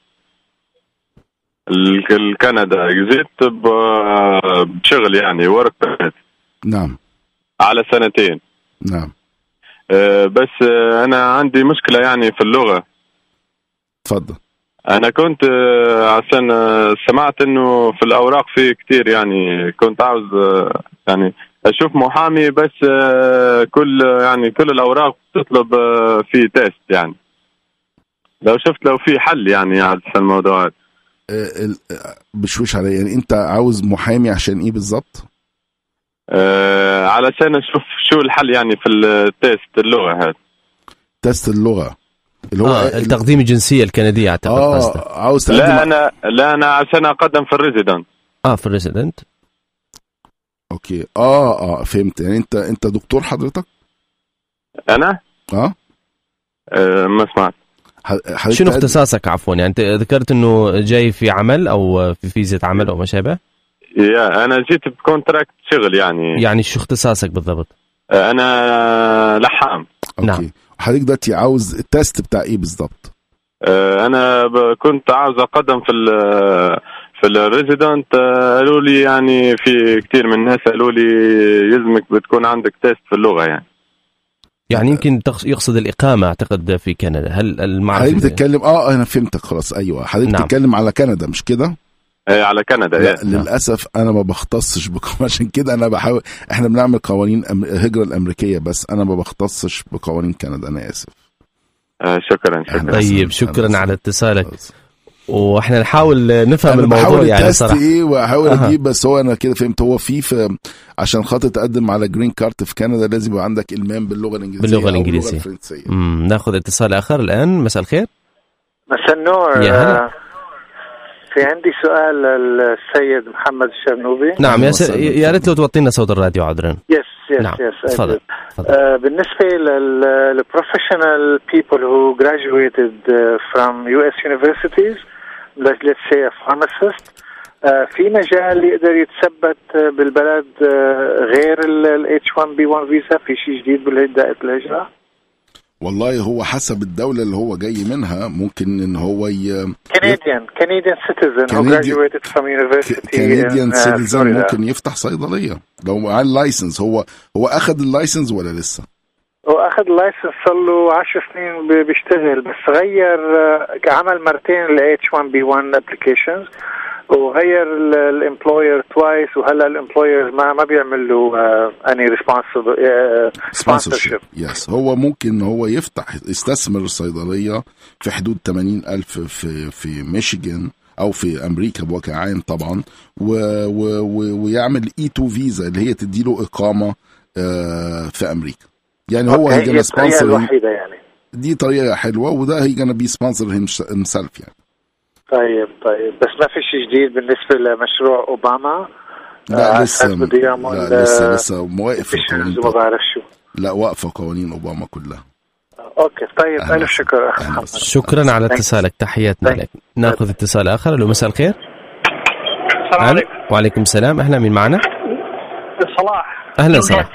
الكندا، جيت بشغل يعني ورك بيرميت. نعم. على سنتين. نعم. بس أنا عندي مشكلة يعني في اللغة. تفضل. أنا كنت عشان سمعت إنه في الأوراق فيه كتير، يعني كنت عاوز يعني أشوف محامي، بس كل يعني كل الأوراق تطلب فيه تيست، يعني لو شفت لو في حل يعني على الموضوع هذا. بشويش علي، يعني أنت عاوز محامي عشان إيه بالضبط؟ أه علشان أشوف شو الحل يعني في التيست اللغة هذا. تيست اللغة اللي هو آه التقديم الجنسية الكندية أعتقد. اه عاوز لا انا لا انا عشان اقدم في الريزيدنت. اه في الريزيدنت. اوكي اه اه فهمت. يعني انت انت دكتور حضرتك؟ انا اه, آه ما سمعت. شنو اختصاصك عفوا؟ يعني انت ذكرت انه جاي في عمل او في فيزا عمل او ما شابه. يا انا جيت بكونتراكت شغل يعني. يعني شو اختصاصك بالضبط؟ آه انا لحام. اوكي. نعم. حضرتك دلوقتي عاوز التست بتاع ايه بالضبط؟ آه انا كنت عاوز اقدم في ال في الريزيدنت. قالوا لي يعني في كتير من الناس قالوا لي يلزمك بتكون عندك تيست في اللغة يعني. يعني يمكن يقصد الإقامة أعتقد في كندا. هل المعرفة حضرتك بتتكلم اه أنا فهمتك خلاص. أيوة حضرتك نعم. بتتكلم على كندا مش كده؟ ايه على كندا. لا للأسف أنا ما بختصش بقوانين، عشان كده أنا بحاول. إحنا بنعمل قوانين الهجرة الأمريكية بس أنا ما بختصش بقوانين كندا. أنا آسف. آه شكرا شكرا. طيب شكرا على اتصالك. واحنا نحاول نفهم الموضوع يعني صراحه ايه واحاول أه. اجيب بس هو انا كده فهمت. هو في, في عشان خاطر تقدم على جرين كارت في كندا لازم يبقى عندك المام باللغه الانجليزيه باللغه الانجليزيه. امم ناخذ اتصال اخر الان. مساء الخير. مساء النور. يا في عندي سؤال للسيد محمد الشرنوبي. نعم يا س... يا ريت لو توطينا صوت الراديو عذرا. يس يس نعم. يس تفضل. uh, بالنسبة للبروفيشنال people who graduated uh, from يو إس universities, let's say a pharmacist, uh, في مجال يقدر يتثبت بالبلد uh, غير ال إتش وان بي وان فيزا؟ في شيء جديد بالهداء الهجرة؟ والله هو حسب الدولة اللي هو جاي منها. ممكن ان هو ي... Canadian Canadian citizen who graduated from university Canadian in citizen uh, ممكن يفتح صيدلية لو معاه اللايسنس. هو هو اخذ اللايسنس ولا لسه؟ هو اخذ اللايسنس صار له عشر سنين بيشتغل، بس غير عمل مرتين ال إتش وان بي وان applications وغير الامبلوير توايس، وهلا الامبلوير ما ما بيعمل له اني ريسبونسرشيب. يس هو ممكن هو يفتح يستثمر الصيدليه في حدود ثمانين ألف في في ميشيغان او في امريكا بوجه عام طبعا، و و و ويعمل اي تو فيزا اللي هي تدي له اقامه في امريكا. يعني هو هي جانا سبونسر الوحيده يعني. دي طريقه حلوه وده هي جانا بي سبونسر هيمسلف يعني. طيب طيب بس ما في شيء جديد بالنسبة لمشروع أوباما لا لسه لا لسه لسه مواقف القوانين، ما بعرف شو. لا واقفة قوانين أوباما كلها. اوكي طيب الف شكر. شكرا على اتصالك، تحياتنا لك. ناخذ اتصال اخر. الو مساء الخير. السلام عليكم. وعليكم السلام. اهلا، مين معنا؟ صلاح. اهلا صلاح.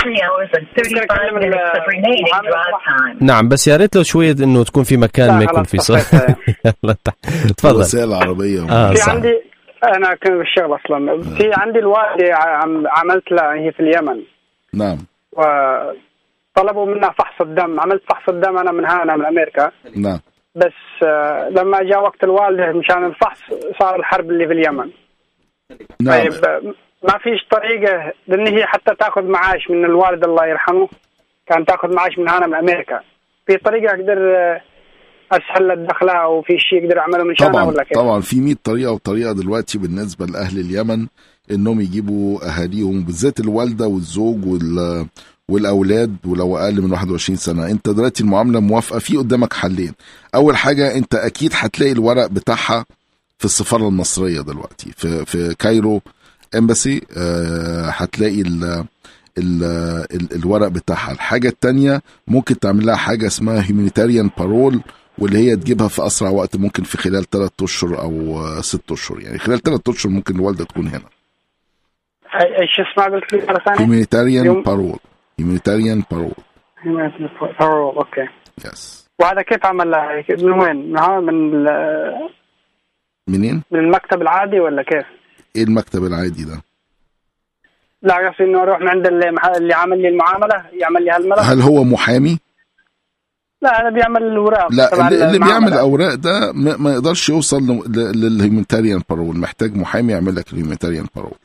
نعم بس يا ريت لو شويه انه تكون في مكان ما يكون في صوت. يلا تفضل. وسائل العربيه. آه في عندي انا كنت بالشغل اصلا. في عندي الوالده عملت لها هي في اليمن. نعم. وطلبوا منها فحص الدم، عملت فحص الدم انا من هنا من امريكا. نعم. بس لما جاء وقت الوالده مشان الفحص صار الحرب اللي في اليمن. نعم. طيب ما فيش طريقه لان هي حتى تاخذ معاش من الوالد الله يرحمه، كان تاخذ معاش من هنا من امريكا. في طريقه اقدر اسهل الدخله او في شيء اقدر اعمله من شانها ولا كيف؟ طبعا في مية طريقه وطريقه دلوقتي بالنسبه لاهل اليمن انهم يجيبوا اهاليهم، بالذات الوالده والزوج وال والاولاد ولو اقل من واحد وعشرين سنه. انت دلوقتي المعامله موافقه، في قدامك حلين. اول حاجه انت اكيد هتلاقي الورق بتاعها في السفاره المصريه دلوقتي في في كايرو امباسي، هتلاقي ال ال ال الورق بتاعها. الحاجه الثانيه ممكن تعمل لها حاجه اسمها هيومانيتاريان بارول، واللي هي تجيبها في اسرع وقت ممكن في خلال ثلاثة اشهر او ستة اشهر، يعني خلال ثلاثة اشهر ممكن الوالده تكون هنا. ايش اسمها قلت لي مره ثانيه؟ هيومانيتاريان بارول. هيومانيتاريان بارول. بارول اوكي. يس. وهذا كيف عمل لها؟ من وين؟ من ها من منين؟ من المكتب العادي ولا كيف؟ ايه المكتب العادي ده؟ لا قصدي انه اروح من عند اللي عامل لي المعامله يعمل لي هالملف. هل هو محامي؟ لا انا بيعمل الاوراق. لا اللي, اللي بيعمل الاوراق ده ما, ما يقدرش يوصل للهيومانيتاريان بارول، محتاج محامي يعمل لك الهيومانيتاريان بارول.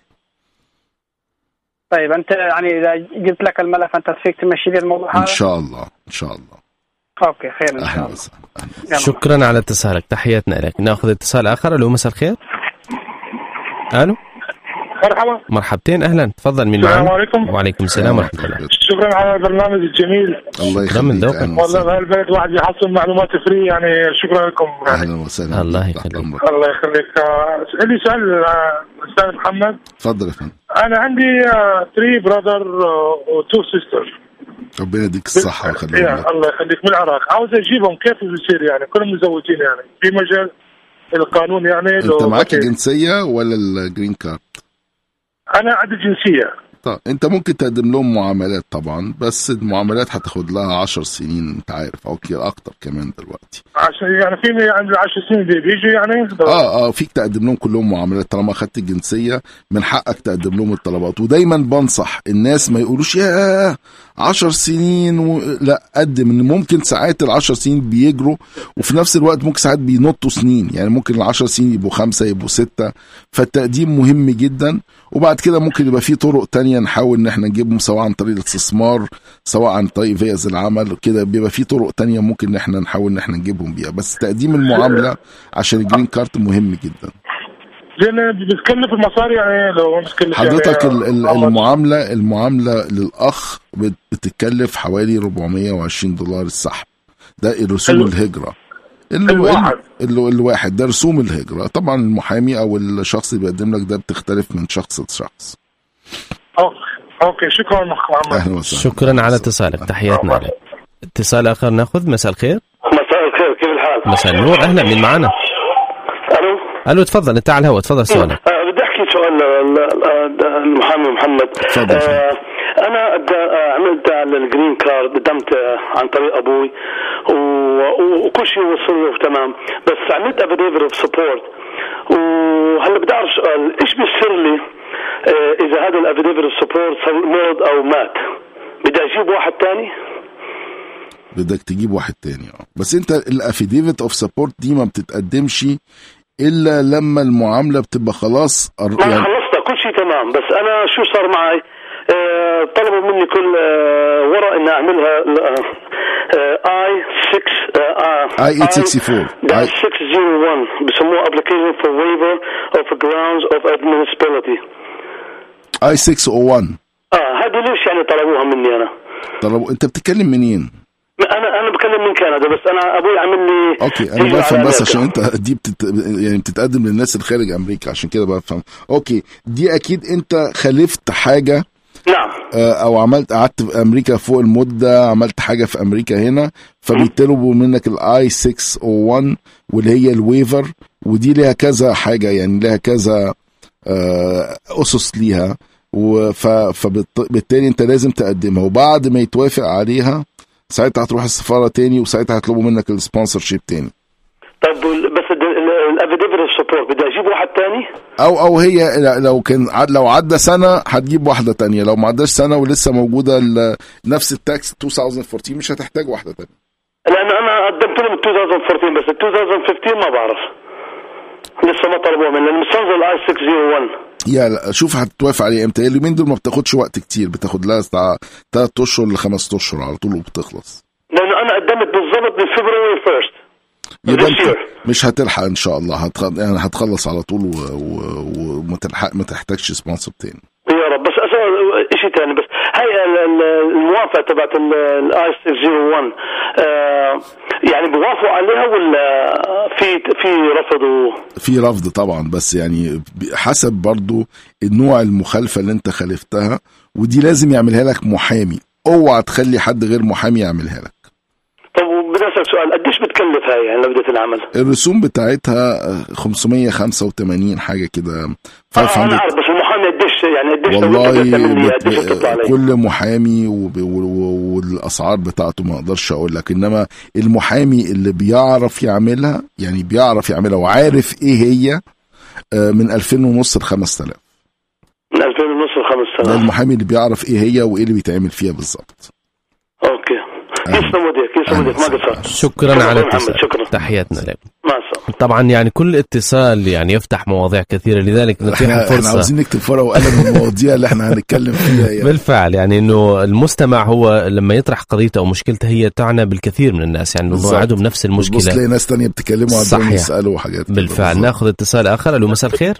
طيب انت يعني اذا جبت لك الملف انت فيك تمشي لي الموضوع هذا؟ ان شاء الله ان شاء الله. اوكي خير ان شاء الله. أهلا. شكرا على اتصالك، تحياتنا لك. ناخذ اتصال اخر. الو مساء الخير. الو مرحبا. مرحبتين، اهلا تفضل. مين معنا؟ السلام عليكم. وعليكم السلام ورحمه الله. شكرا على البرنامج الجميل. الله يخليك. والله بهالبلد واحد يحصل معلومات فري، يعني شكرا لكم. اهلا وسهلا. الله يخليك. الله يخليك. عندي سؤال استاذ محمد. تفضل يا فندم. انا عندي ثري براذر وتو سيستر. ربنا يديك الصحه ويخليك. الله يخليك. من العراق، عاوز اجيبهم كيف بيصير؟ يعني كلهم مزوجين، يعني في مجال القانون يعني. انت معاك الجنسيه ولا الجرين كارد؟ انا عندي جنسيه. طيب انت ممكن تقدم لهم معاملات طبعا، بس المعاملات هتاخد لها عشر سنين انت عارف، او كتير اكتر كمان دلوقتي. عشان يعني في عند عشر سنين بيجوا يعني. اه اه فيك تقدم لهم كلهم معاملات طالما اخدت الجنسيه، من حقك تقدم لهم الطلبات. ودايما بنصح الناس ما يقولوش يا عشر سنين و... لا، قدم. ان ممكن ساعات العشر سنين بيجروا، وفي نفس الوقت ممكن ساعات بينطوا سنين، يعني ممكن العشر سنين يبقوا خمسة يبقوا ستة. فالتقديم مهم جدا. وبعد كده ممكن يبقى في طرق تانية نحاول ان احنا نجيبهم، سواء عن طريق الاستثمار سواء عن طريق فيز العمل كده. بيبقى في طرق تانية ممكن ان احنا نحاول ان احنا نجيبهم بيها، بس تقديم المعاملة عشان الجرين كارت مهم جدا. لان بتكلف المصاري يعني. لو بتكلف حضرتك يعني المعاملة المعاملة للأخ بتتكلف حوالي أربعمية وعشرين دولار السحب. ده رسوم الهجرة. الواحد اللي الواحد ده رسوم الهجرة. طبعا المحامي او الشخص اللي بيقدم لك ده بتختلف من شخص لشخص. اوكي اوكي شكرا محمد. شكرا على اتصالك، تحياتنا لك. اتصال اخر ناخذ. مساء الخير. مساء الخير، كيف الحال؟ مساء النور، اهلا. مين معنا؟ الو الو تفضل، انت على الهواء، تفضل سؤالك. أه بدي احكي سؤال المحامي محمد. تفضل. أه انا عملت على الجرين كارد، قدمت عن طريق ابوي وكل شيء وصل له تمام، بس عملت افيديفيت اوف سبورت. وهلا بدي اعرف سؤال، ايش بيصير لي اذا هذا الافيديفيت اوف سبورت صار مرض او مات؟ بدي اجيب واحد ثاني؟ بدك تجيب واحد تاني. اه بس انت الافيديفيت اوف سبورت دي ما بتتقدمش الا لما المعامله بتبقى خلاص. يعني انا خلصتها كل شيء تمام، بس انا شو صار معي؟ أه طلبوا مني كل أه ورق اني اعملها اي ستة اي ثمانمية وستة وستين اي ستة صفر واحد بسموه application for waiver of grounds of admissibility. اي ستة صفر واحد. اه هذه ليش يعني طلبوها مني انا؟ طلبوا. انت بتتكلم منين؟ انا انا بكلم من كندا، بس انا ابوي عامل لي اوكي. انا بفهم بس عشان انت دي بتت... يعني بتتقدم للناس اللي خارج امريكا، عشان كده بفهم. اوكي، دي اكيد انت خالفت حاجه. نعم. او عملت قعدت في امريكا فوق المده، عملت حاجه في امريكا هنا، فبيطلبوا منك الاي ستة صفر واحد واللي هي الويفر، ودي ليها كذا حاجه، يعني ليها كذا اسس ليها، فبالتالي انت لازم تقدمها، وبعد ما يتوافق عليها ساعتها هتروح السفاره تاني، وساعتها هيطلبوا منك السبونسر شيب تاني. طب بس الافيديفيت سبورت بدي اجيب واحد تاني، او او هي لو كان لو عدى سنه هتجيب واحده تانية، لو ما عداش سنه ولسه موجوده نفس التاكس ألفين وأربعتاشر مش هتحتاج واحده تانية. لان انا قدمت لهم ألفين وأربعتاشر بس ألفين وخمستاشر ما بعرف لسه ما طلبوها مني، لان مستنزل الاي ستة صفر واحد. يا لا شوف هتتوافق عليه امتى. اليومين دول ما بتاخدش وقت كتير، بتاخد لها بتاع ثلاث اشهر لخمس اشهر على طول وبتخلص. لان انا قدمت بالظبط من فبراير واحد. يبقى انت مش هتلحق ان شاء الله، هتخ... يعني هتخلص على طول وما و... تلحق ما تحتاجش سبونسر تاني يا رب. بس شيء تاني، بس هاي الموافقه تبعت الاي ستة صفر واحد آه يعني بوافقوا عليها ولا في في رفض؟ في رفض طبعا، بس يعني حسب برضو النوع المخالفه اللي انت خالفتها، ودي لازم يعملها لك محامي، اوعى تخلي حد غير محامي يعملها لك. طب بدي اسال سؤال، قديش بتكلف هاي يعني لو بدأت العمل؟ الرسوم بتاعتها خمسمية وخمسة وثمانين حاجه كده. آه انا عارف، بس المحامي قديش يعني قديش والله بت... كل محامي وب... والاسعار بتاعته ما اقدرش اقول لك، انما المحامي اللي بيعرف يعملها يعني بيعرف يعملها وعارف ايه هي من ألفين ونص ل خمسة آلاف. من ألفين ونص ل خمسة آلاف ده المحامي اللي بيعرف ايه هي وايه اللي بيتعمل فيها بالظبط. اوكي. يسلم وديك يسلم وديك ما قصرت. شكرا على الاتصال، تحياتنا لك. مع السلامه. طبعا يعني كل اتصال يعني يفتح مواضيع كثيره، لذلك نتيح الفرصه. احنا عاوزين نكتب ورقه وقلم المواضيع اللي احنا هنتكلم فيها يعني. بالفعل يعني انه المستمع هو لما يطرح قضيته او مشكلته هي تعنى بالكثير من الناس، يعني انه عندهم نفس المشكله، بص تلاقي ناس ثانيه بتكلموا عندهم يسالوا حاجات. بالفعل. ناخذ اتصال اخر. الو مساء الخير.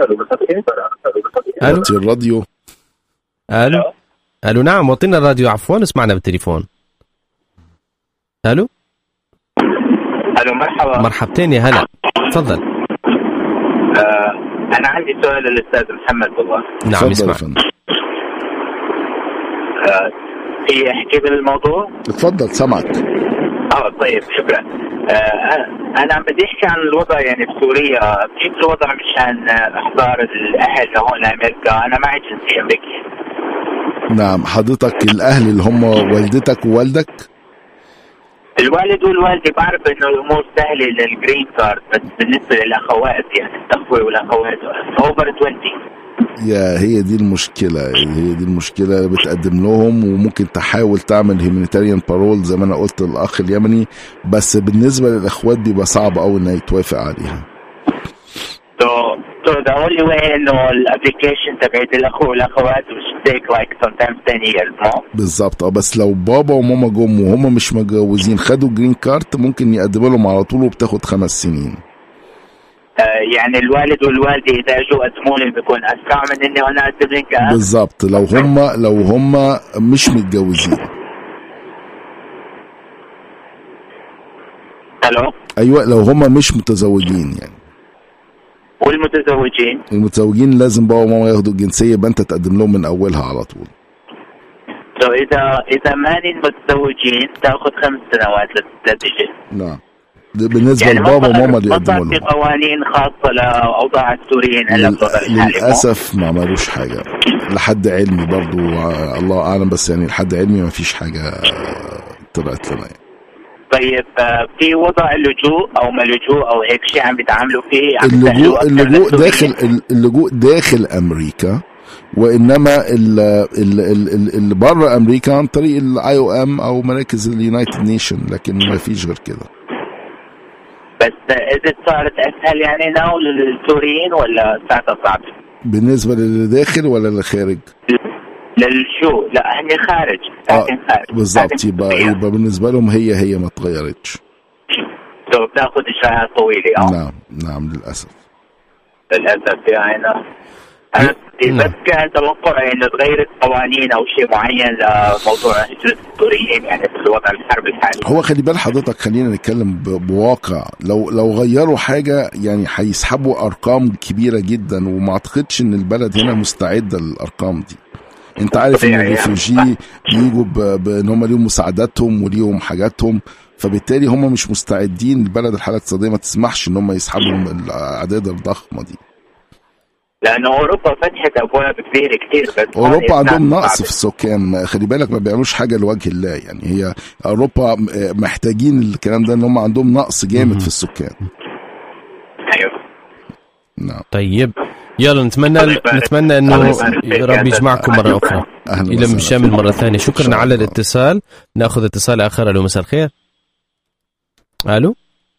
الو الراديو. الو الو نعم وطينا الراديو عفوا، اسمعنا بالتليفون. الو الو مرحبا. مرحبتين يا هلا، تفضل. آه انا عندي سؤال للاستاذ محمد والله. نعم اسمع. آه في احكي بالموضوع؟ تفضل سمعك. اه طيب شكرا. آه انا عم بدي احكي عن الوضع يعني في سوريا، كيف الوضع مشان احضار الاهل لهون لامريكا. انا معي جنسيه امريكيه. نعم. حضرتك الاهل اللي هم والدتك ووالدك؟ الوالد والوالدة بعرف انه الامور سهله للجرين كارد، بس بالنسبه للاخوات يعني الاخوه والاخوات اوفر عشرين. يا هي دي المشكله، هي دي المشكله. بتقدم لهم وممكن تحاول تعمل هيومانيتاريان بارول زي ما انا قلت للاخ اليمني، بس بالنسبه للاخوات بيبقى صعب قوي انه يتوافق عليها. So, so the only way انه الابلكيشن تبعت الاخوه والاخوات مش take like sometimes ten years no؟ بالظبط. اه بس لو بابا وماما جم وهم مش متجوزين خدوا جرين كارت ممكن يقدموا لهم على طول وبتاخد خمس سنين. آه يعني الوالد والوالده اذا اجوا قدموا لي بيكون اسرع من اني انا اقدم لك. بالظبط. لو هم لو هم مش متجوزين. الو ايوه لو هم مش متزوجين يعني. والمتزوجين المتزوجين لازم بابا وماما ياخدوا الجنسيه، يبقى انت تقدم لهم من اولها على طول. لو اذا اذا ماني متزوجين تاخذ خمس سنوات لتتزوج. نعم. بالنسبه يعني لبابا وماما اللي يقدموا لهم. ما في قوانين خاصه لاوضاع السوريين هلا بوضع الحالي. للاسف ما عملوش حاجه لحد علمي برضو، الله اعلم، بس يعني لحد علمي ما فيش حاجه طلعت لنا يعني. طيب في وضع اللجوء او ما لجوء او هيك شيء عم بيتعاملوا فيه؟ عم اللجوء اللجوء داخل اللجوء داخل امريكا، وانما اللي بره امريكا عن طريق الاي او ام او مراكز اليونايتد نيشن، لكن ما فيش غير كده. بس اذا صارت اسهل يعني ناو للسوريين ولا ساعتها صعبه؟ بالنسبه للي داخل ولا اللي خارج؟ للشو لا هني خارج. آه بالظبط. يبقى يبقى بالنسبه لهم هي هي ما اتغيرتش. لو بتاخذ اجراءات طويله. اه نعم نعم للاسف. للاسف يعني انا بس كان توقعي انه تغيرت قوانين او شيء معين لموضوع هجرة السوريين يعني في الوضع الحرب الحالي. هو خلي بال حضرتك، خلينا نتكلم بواقع. لو لو غيروا حاجة يعني هيسحبوا أرقام كبيرة جدا، وما أعتقدش إن البلد هنا مستعدة للأرقام دي. أنت عارف إن الريفوجي بيجوا بإن هم ليهم مساعداتهم وليهم حاجاتهم، فبالتالي هم مش مستعدين. البلد الحالة الاقتصادية ما تسمحش إن هم يسحبوا الأعداد الضخمة دي، لأن أوروبا فتحت أبواب كبيرة كتير. بس أوروبا عندهم نقص في السكان، خلي بالك ما بيعملوش حاجة لوجه الله. يعني هي أوروبا محتاجين الكلام ده، إن هم عندهم نقص جامد في السكان. أيوه نعم. طيب يلا نتمنى نتمنى إنه ربي يجمعكم مرة أخرى إلى مشامل مرة ثانية. شكرا على الاتصال. نأخذ اتصال آخر. ألو مساء الخير. ألو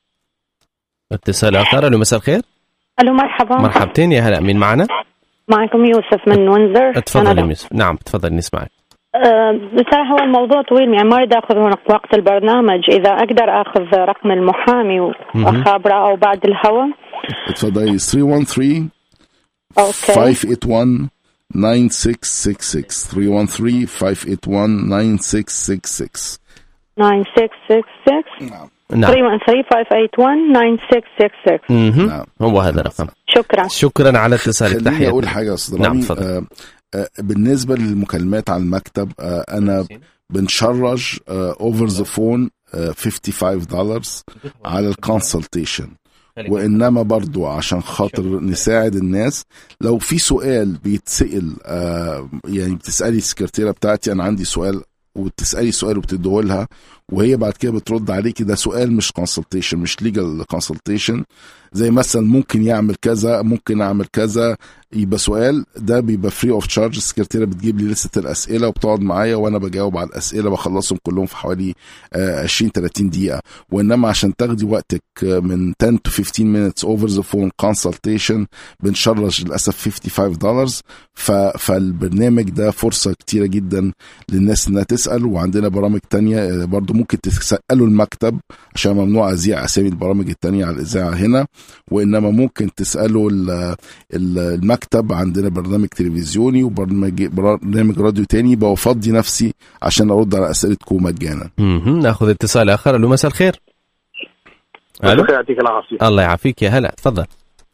اتصال آخر. ألو مساء الخير. ألو مرحبا. مرحبتين يا هلا. مين معنا؟ معكم يوسف من وينزر. تفضل يوسف. نعم تفضل نسمعك. أه بصراحة هو الموضوع طويل يعني ما أريد أخذ وقت البرنامج. إذا أقدر أخذ رقم المحامي وأخابره أو بعد الهوا. تفضلي. three one three five eight one nine six six six three one three five eight one nine six six six nine six six six. نعم. three one three five eight one nine six six six. نعم هو هذا الرقم. شكرا شكرا على اتصالك. تحياتي. خليني أقول حاجة أستاذ رامي. نعم آه آه بالنسبة للمكالمات على المكتب، آه أنا بنشرج أوفر ذا فون خمسة وخمسين دولار على الكونسلتيشن، وإنما برضو عشان خاطر نساعد الناس لو في سؤال بيتسأل، آه يعني بتسألي السكرتيرة بتاعتي أنا عندي سؤال، وتسألي سؤال وبتديهولها وهي بعد كده بترد عليكي. ده سؤال مش كونسلتيشن، مش ليجل كونسلتيشن. زي مثلا ممكن يعمل كذا، ممكن اعمل كذا، يبقى سؤال ده بيبقى فري اوف تشارج. السكرتيره بتجيب لي لسته الاسئله وبتقعد معايا وانا بجاوب على الاسئله، بخلصهم كلهم في حوالي عشرين ثلاثين دقيقه. وانما عشان تاخدي وقتك من عشرة to fifteen minutes over the phone consultation بنشرج للاسف خمسة وخمسين دولار. فالبرنامج ده فرصه كتيره جدا للناس انها تسال. وعندنا برامج تانية برضو ممكن تسالوا المكتب، عشان ممنوع اذيع اسامي البرامج التانية على الاذاعه هنا، وانما ممكن تسالوا المكتب. عندنا برنامج تلفزيوني وبرنامج برنامج راديو تاني، بفضي نفسي عشان ارد على اسئلتكم مجانا. ناخذ اتصال اخر. الو مساء الخير. الو يعطيك العافيه. الله يعافيك يا هلا. تفضل.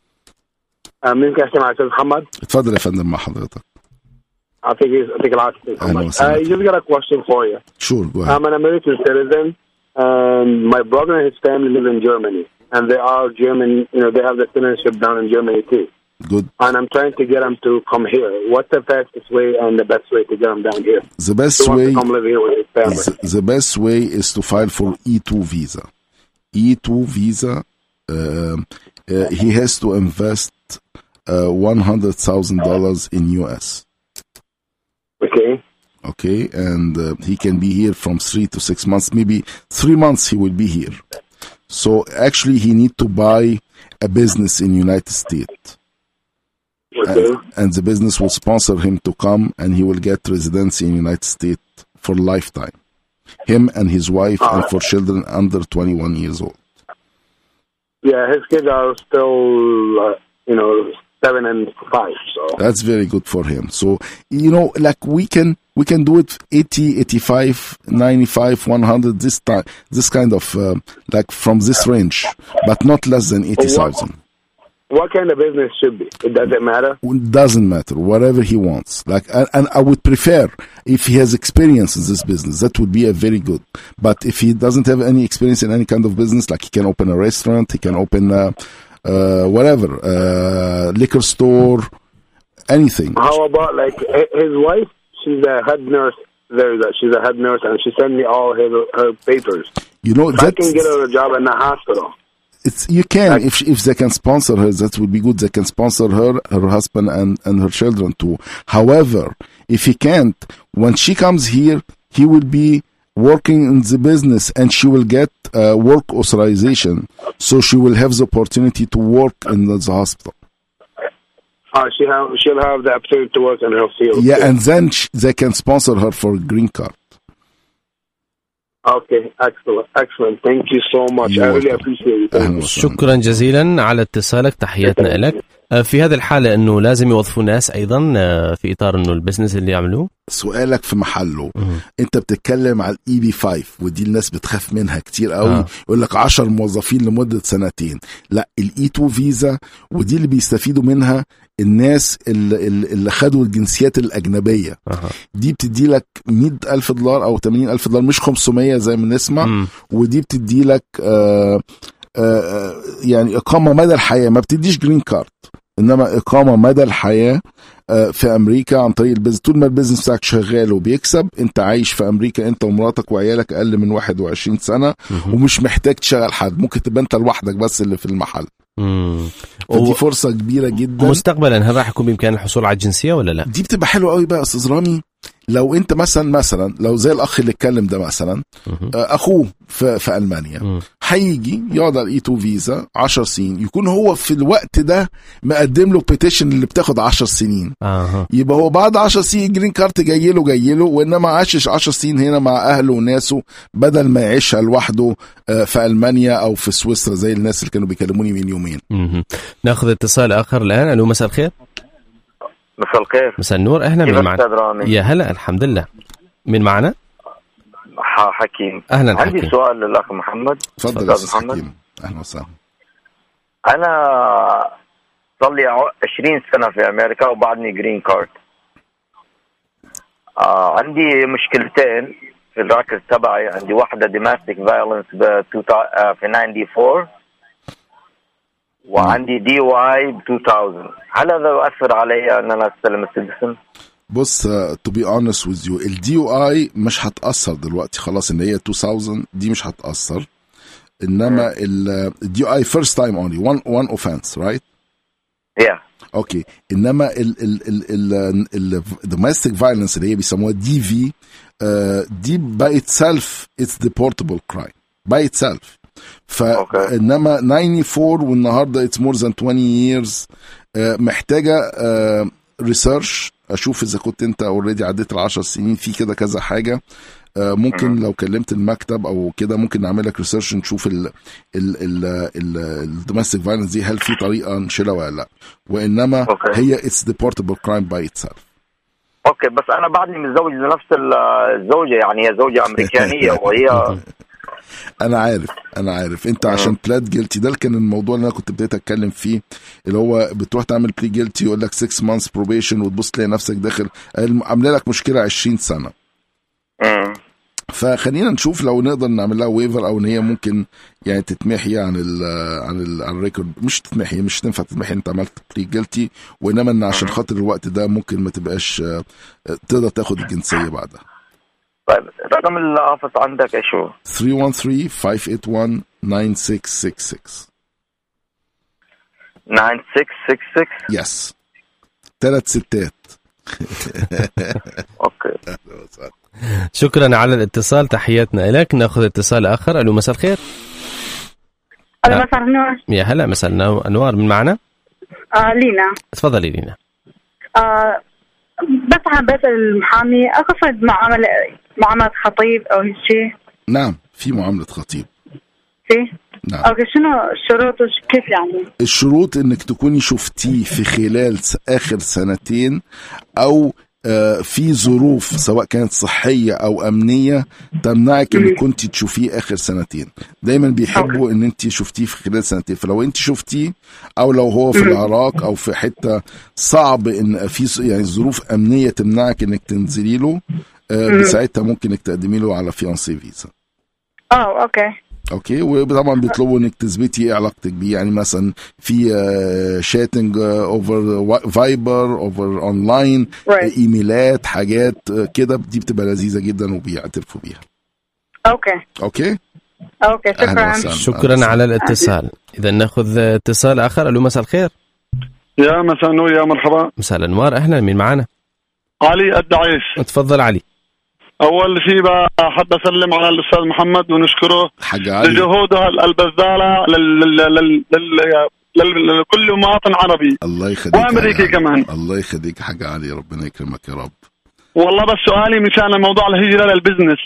ممكن احكي مع الاستاذ محمد؟ اتفضل يا فندم مع حضرتك. يعطيك يعطيك العافيه محمد. I just got a question for you. Sure, go ahead. I'm an American citizen and my brother and his family live in Germany. And they are German, you know, they have the citizenship down in Germany too. Good. And I'm trying to get them to come here. What's the fastest way and the best way to get them down here? The best to way to come live here with his family. The, the best way is to file for E two visa. E two visa, uh, uh, he has to invest uh, one hundred thousand dollars in U S. Okay. Okay, and uh, he can be here from three to six months, maybe three months he will be here. So actually he need to buy a business in United States. Okay. And, and the business will sponsor him to come and he will get residency in United States for lifetime. Him and his wife uh, and for children under twenty-one years old. Yeah, his kids are still, uh, you know, seven and five. So that's very good for him. So, you know, like we can, we can do it eighty, eighty-five, ninety-five, one hundred, this time, this kind of, uh, like from this range, but not less than eighty thousand. What kind of business should be? It doesn't matter? It doesn't matter. Whatever he wants. Like, and, and I would prefer if he has experience in this business, that would be a very good. But if he doesn't have any experience in any kind of business, like he can open a restaurant, he can open, uh, uh, whatever, uh, liquor store, anything. How about like his wife? She's a head nurse. There, that she's a head nurse, and she sent me all her her papers. You know, that I can get her a job in the hospital. It's you can if if they can sponsor her, that would be good. They can sponsor her, her husband, and and her children too. However, if he can't, when she comes here, he will be working in the business, and she will get uh, work authorization, so she will have the opportunity to work in the, the hospital. Uh, she have she'll have the opportunity to work in her field. Yeah, too. and then she, they can sponsor her for a green card. Okay, excellent, excellent. Thank you so much. I really appreciate it. شكرا جزيلا على اتصالك. تحياتنا لك. في هذه الحالة أنه لازم يوظفوا ناس أيضا في إطار أنه البزنس اللي يعملوه. سؤالك في محله. مم. أنت بتتكلم على الإي بي خمسة ودي الناس بتخاف منها كتير قوي. آه. يقول لك عشر موظفين لمدة سنتين. لا، الإي اتنين فيزا ودي اللي بيستفيدوا منها الناس اللي, اللي خدوا الجنسيات الأجنبية. آه. دي بتدي لك مئة ألف دولار أو ثمانين ألف دولار، مش خمسمية زي ما نسمع. مم. ودي بتدي لك آه آه يعني إقامة مدى الحياة، ما بتديش جرين كارد، إنما إقامة مدى الحياة في أمريكا عن طريق البيزنس. طول ما البيزنس بتاعك شغال وبيكسب، أنت عايش في أمريكا أنت ومراتك وعيالك أقل من واحد وعشرين سنة. مم. ومش محتاج تشغل حد، ممكن تبقى أنت لوحدك بس اللي في المحل. مم. فدي و... فرصة كبيرة جدا. مستقبلا هل راح يكون بإمكان الحصول على الجنسية ولا لا؟ دي بتبقى حلوة قوي بقى أستاذ رامي. لو انت مثلا مثلا لو زي الاخ اللي اتكلم ده مثلا اخوه في, في المانيا، هيجي يقعد على الاي اتنين فيزا عشر سنين، يكون هو في الوقت ده مقدم له بيتيشن اللي بتاخد عشر سنين. آه. يبقى هو بعد عشر سنين جرين كارت جاي له جاي له وانما عاشش عشر سنين هنا مع اهله وناسه، بدل ما يعيشها لوحده في المانيا او في سويسرا زي الناس اللي كانوا بيكلموني من يومين. مم. ناخذ اتصال اخر الان. الو، مساء الخير. مساء الخير. مساء النور. اهلا، من معنا؟ يا هلا، الحمد لله. من معنا؟ حكيم. اهلا. عندي حكيم. سؤال للاخ محمد. تفضل استاذ محمد. اهلا وسهلا. انا صار لي عشرين سنه في امريكا وبعدني جرين كارد. آه عندي مشكلتين في الراكز تبعي. عندي واحده دوميستيك فايولنس في أربعة وتسعين، وعندي دي واي ب ألفين. هل هذا يؤثر علي ان انا استلم السيتيزن؟ بص، تو بي اونست ويز يو، الدي او اي مش هتاثر دلوقتي خلاص، ان هي ألفين دي مش هتاثر. انما الدي او اي فيرست تايم اونلي وان وان اوفنس، رايت؟ يا اوكي. انما ال ال ال الدوميستيك فايولنس اللي هي بيسموها دي في، دي باي اتسلف اتس ديبورتبل كرايم باي اتسلف. فانما أربعة وتسعين والنهارده اتس مور ذان عشرين years، محتاجه ريسيرش. اشوف اذا كنت انت اوريدي عديت العشر سنين في كده كذا حاجه. ممكن لو كلمت المكتب او كده ممكن نعمل لك ريسيرش نشوف ال ال الدوميستيك فايولنس دي هل في طريقه نشيلها ولا لا. وانما أوكي. هي اتس ديبورتبل كرايم باي اتسلف. اوكي، بس انا بعدني متزوج لنفس الزوجه، يعني هي زوجه امريكانيه وهي انا عارف انا عارف انت عشان بلاد جيلتي. ده كان الموضوع اللي انا كنت بديت اتكلم فيه، اللي هو بتروح تعمل بلي جيلتي يقول لك ستة مانثs بروبيشن وتبص تلاقي نفسك داخل عامله لك مشكله عشرين سنه. امم فخلينا نشوف لو نقدر نعمل لها ويفر او ان هي ممكن يعني تتمحي عن ال عن ال عن الريكورد. مش تتمحي، مش تنفع تتمحي، انت عملت بلاي جيلتي، وانما ان عشان خاطر الوقت ده ممكن ما تبقاش تقدر تاخد الجنسيه بعدها. طيب رقم الافس عندك ايشو؟ ثلاثة واحد ثلاثة خمسة ثمانية واحد تسعة ستة ستة ستة تسعة ستة ستة ستة. يس، ثلاث ستات. اوكي، شكرا على الاتصال، تحياتنا لك. ناخذ اتصال اخر. الو، مساء الخير. الو، مساء النور. يا هلا، مساء النور. من معنا؟ آه لينا. تفضلي لينا. آه بس عم بسأل المحامي، اقصد معاملة معاملة خطيب او هيك شيء؟ نعم، في معاملة خطيب. في؟ نعم. اوكي، شنو الشروط كيف يعني؟ الشروط انك تكوني شفتيه في خلال اخر سنتين، او آه في ظروف سواء كانت صحية او امنية تمنعك ان كنت تشوفيه اخر سنتين. دايما بيحبوا ان انت شفتيه في خلال سنتين. فلو انت شفتيه او لو هو في العراق او في حتة صعب ان في يعني ظروف امنية تمنعك انك تنزلي له، آه بساعتها ممكن انك تقدمي له على فيانسي فيزا. اه اوكي اوكي. وطبعا بيطلبوا انك تثبتي ايه علاقتك بيه، يعني مثلا في شاتنج اوفر فايبر، اوفر اونلاين، ايميلات، حاجات كده، دي بتبقى لذيذه جدا وبيعترفوا بيها. اوكي اوكي اوكي شكرا. شكرا أهلا على الاتصال. اذا ناخذ اتصال اخر. الو، مساء الخير. يا مساء النور، يا مرحبا. مساء الانوار. اهلا، مين معنا؟ علي الدعيس. تفضل علي. أول شيء بحب أسلم على الأستاذ محمد ونشكره لجهوده البذالة لكل مواطن عربي. الله يخليك. وأمريكي كمان. الله يخليك حاجة علي، ربنا يكرمك يا رب. والله بس سؤالي مشان موضوع الهجرة للبزنس.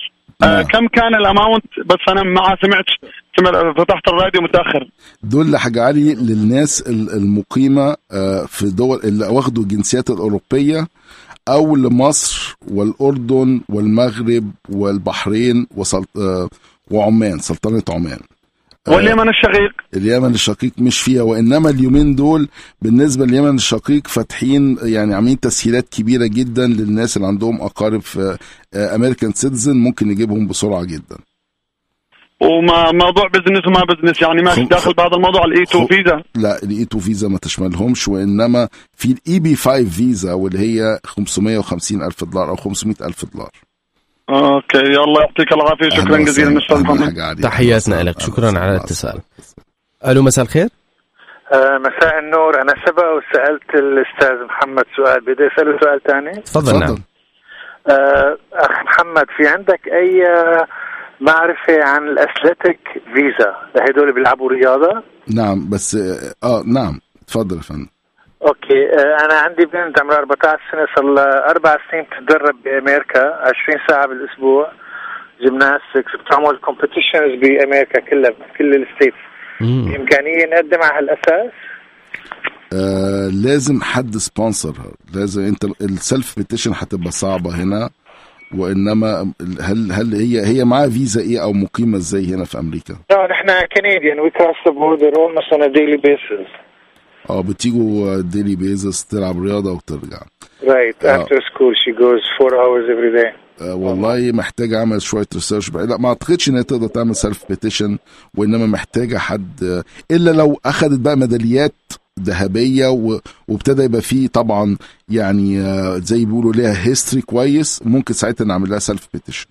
آه كم كان الاماونت؟ بس انا ما سمعتش، فتحت الراديو متاخر. دول حاجة عالي للناس المقيمة في دول اللي واخدوا الجنسيات الأوروبية أو لمصر والأردن والمغرب والبحرين وسلط... وعمان، سلطنة عمان. واليمن الشقيق. اليمن الشقيق مش فيها، وإنما اليومين دول بالنسبة لليمن الشقيق فاتحين يعني عاملين تسهيلات كبيرة جدا للناس اللي عندهم أقارب في أمريكان سيتيزن، ممكن نجيبهم بسرعة جدا. وما موضوع بزنس وما بزنس يعني ماشي داخل بهذا الموضوع الاي تو فيزا؟ لا الاي تو فيزا ما تشملهمش، وانما في الاي بي خمسة فيزا واللي هي خمسمية وخمسين ألف دولار او خمسمية ألف دولار. اوكي يلا يعطيك العافيه، شكرا جزيلا استاذ محمد. تحياتنا لك، شكرا على الاتصال. الو مساء الخير. آه مساء النور، انا سبق وسالت الاستاذ محمد سؤال، بدي اساله سؤال ثاني. تفضل. نعم. آه اخ محمد، في عندك اي معرفة عن الأثليتيك فيزا لهدول بيلعبوا رياضة؟ نعم بس اه نعم تفضل يا فندم. اوكي آه انا عندي بنت عمرها أربعة عشر سنة، صار لها أربع سنين بتتدرب بأمريكا عشرين ساعة بالأسبوع جيمناستكس، بتعمل كومبيتيشنز بأمريكا كلها بكل الستيتس. بإمكانية نقدم على هالأساس؟ آه لازم حد سبونسر، لازم انت السلف بيتيشن هتبقى صعبة هنا، وانما هل هل هي هي معاها فيزا ايه او مقيمه ازاي هنا في امريكا؟ لا نحن كنديان وي كروس ذا بوردر اولموست اون ا ديلي بيسز. اه بتيجوا ديلي بيزس تلعب رياضه وترجع. رايت افتر سكول شي جوز فور اورز افري داي. والله محتاجه اعمل شويه ريسيرش، لا ما اعتقدش ان هي تقدر تعمل سيلف بيتيشن، وانما محتاجه حد، الا لو اخذت بقى ميداليات ذهبيه وابتدى يبقى فيه طبعا يعني زي بيقولوا ليها هيستوري كويس، ممكن ساعتها نعمل لها سيلف بيتيشن.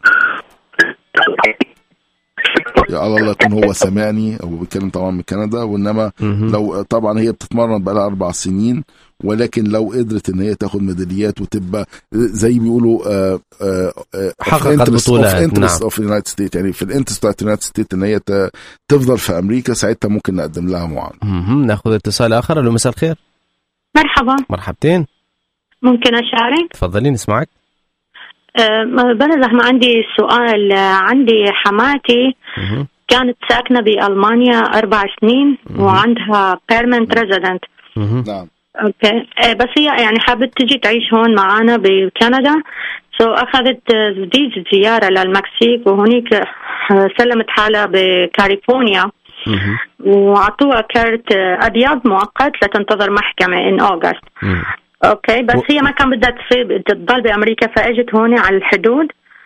يا الله يكون هو سامعني، هو بيتكلم طبعا من كندا، وانما لو طبعا هي بتتمرن بقى لها اربع سنين، ولكن لو قدرت ان هي تاخد ميداليات وتبقى زي بيقولوا حققت بطولات نعم اوف يونايتد ستيت، يعني في الانترست بتاعت يونايتد ستيت ان هي تفضل في امريكا، ساعتها ممكن نقدم لها معاونه. ناخذ اتصال اخر. الو مساء الخير. مرحبا. مرحبتين. ممكن اشارك؟ تفضلي نسمعك. أه بنزح ما عندي سؤال. عندي حماتي مه. كانت ساكنة بألمانيا أربع سنين مه. وعندها permanent resident. نعم. اوكي بس هي يعني حابة تجي تعيش هون معانا بكندا، سو أخذت فيزا زيارة للمكسيك، وهنيك سلمت حالها بكاليفورنيا وعطوها كارت أبيض مؤقت لتنتظر محكمة in August. اوكي بس هي ما كان بدها تضل بامريكا، فاجت هون على الحدود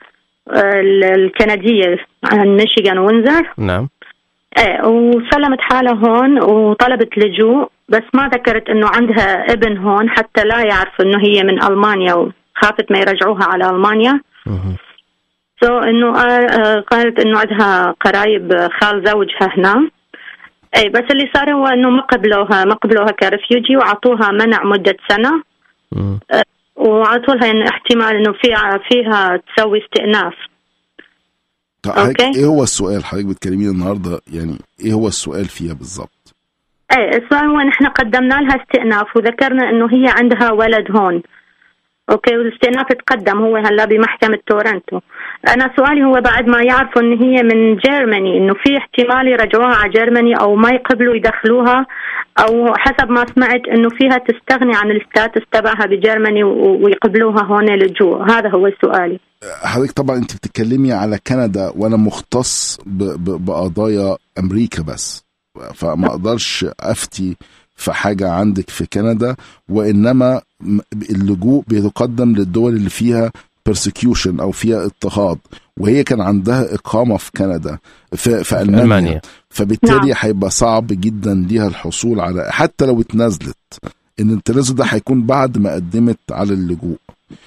الكنديه عن ميشيغان وينزر. نعم. ايه وسلمت حالها هون وطلبت لجوء، بس ما ذكرت انه عندها ابن هون حتى لا يعرف انه هي من المانيا، وخافت ما يرجعوها على المانيا. سو so انه قالت انه عندها قرايب خال زوجها هنا. اي بس اللي صار هو انه ما قبلوها ما قبلوها كرفيوجي، وعطوها منع مدة سنة. أه وعطوا لها إن احتمال انه فيها فيها تسوي استئناف. اوكي ايه هو السؤال حضرتك بتكلمين النهارده؟ يعني ايه هو السؤال فيها بالضبط؟ اي السؤال هو نحن قدمنا لها استئناف وذكرنا انه هي عندها ولد هون. اوكي والاستئناف تقدم هو هلا بمحكمة تورنتو. انا سؤالي هو بعد ما يعرفوا ان هي من جيرماني انه في احتمال يرجعوها على جيرماني او ما يقبلوا يدخلوها، او حسب ما سمعت انه فيها تستغني عن الستاتس تبعها بجيرماني ويقبلوها هون للجوء. هذا هو سؤالي. حضرتك طبعا انت بتتكلمي على كندا، وانا مختص بقضايا امريكا بس، فما اقدرش افتي في حاجة عندك في كندا، وإنما اللجوء بيتقدم للدول اللي فيها persecution أو فيها اضطهاد، وهي كان عندها إقامة في كندا في, في ألمانيا. ألمانيا فبالتالي هيبقى صعب جدا ليها الحصول على، حتى لو اتنازلت، إن التنازل ده هيكون بعد ما قدمت على اللجوء.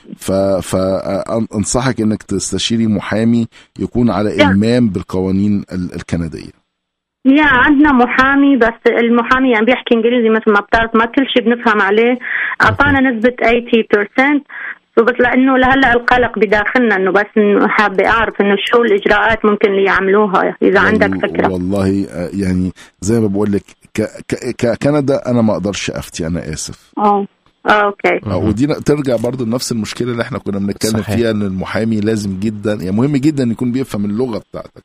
فأنصحك إنك تستشيري محامي يكون على إلمام بالقوانين الكندية. يا عندنا محامي، بس المحامي يعني بيحكي انجليزي مثل ما بتعرف، ما كل شيء بنفهم عليه. اعطانا نسبة ثمانين بالمية، وبس لانه لهلا القلق بداخلنا انه بس انه حابة اعرف انه شو الاجراءات ممكن اللي يعملوها اذا عندك فكرة. والله يعني زي ما بقول لك ككندا انا ما اقدرش افتي، انا اسف. اه اوكي. ودي ترجع برضو لنفس المشكله اللي احنا كنا بنتكلم فيها، ان المحامي لازم جدا يعني مهم جدا يكون بيفهم اللغه بتاعتك.